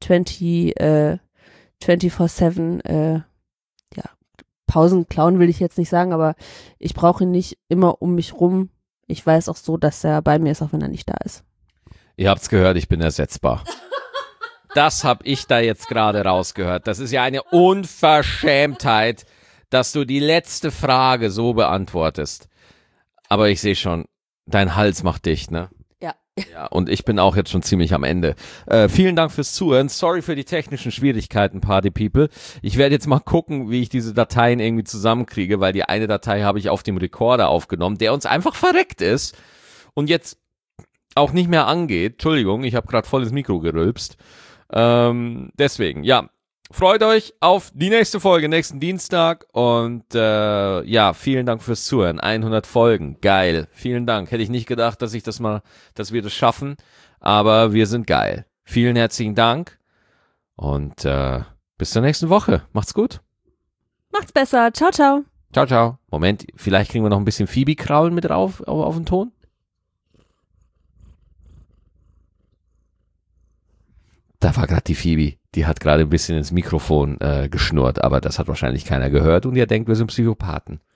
zwanzig, äh, vierundzwanzig sieben, äh, ja, Pausen klauen will ich jetzt nicht sagen, aber ich brauche ihn nicht immer um mich rum. Ich weiß auch so, dass er bei mir ist, auch wenn er nicht da ist. Ihr habt's gehört, ich bin ersetzbar. Das hab ich da jetzt gerade rausgehört. Das ist ja eine Unverschämtheit, dass du die letzte Frage so beantwortest. Aber ich sehe schon, dein Hals macht dicht, ne? Ja. Ja, und ich bin auch jetzt schon ziemlich am Ende. Äh, vielen Dank fürs Zuhören. Sorry für die technischen Schwierigkeiten, Party People. Ich werde jetzt mal gucken, wie ich diese Dateien irgendwie zusammenkriege, weil die eine Datei habe ich auf dem Rekorder aufgenommen, der uns einfach verreckt ist und jetzt auch nicht mehr angeht. Entschuldigung, ich habe gerade voll ins Mikro gerülpst. Ähm, deswegen, ja, freut euch auf die nächste Folge, nächsten Dienstag und äh, ja, vielen Dank fürs Zuhören. hundert Folgen, geil, vielen Dank. Hätte ich nicht gedacht, dass ich das mal, dass wir das schaffen, aber wir sind geil. Vielen herzlichen Dank und äh, bis zur nächsten Woche. Macht's gut. Macht's besser. Ciao, ciao. Ciao, ciao. Moment, vielleicht kriegen wir noch ein bisschen Phoebe-Kraulen mit drauf auf, auf den Ton. Da war gerade die Phoebe, die hat gerade ein bisschen ins Mikrofon äh, geschnurrt, aber das hat wahrscheinlich keiner gehört und ihr denkt, wir sind Psychopathen.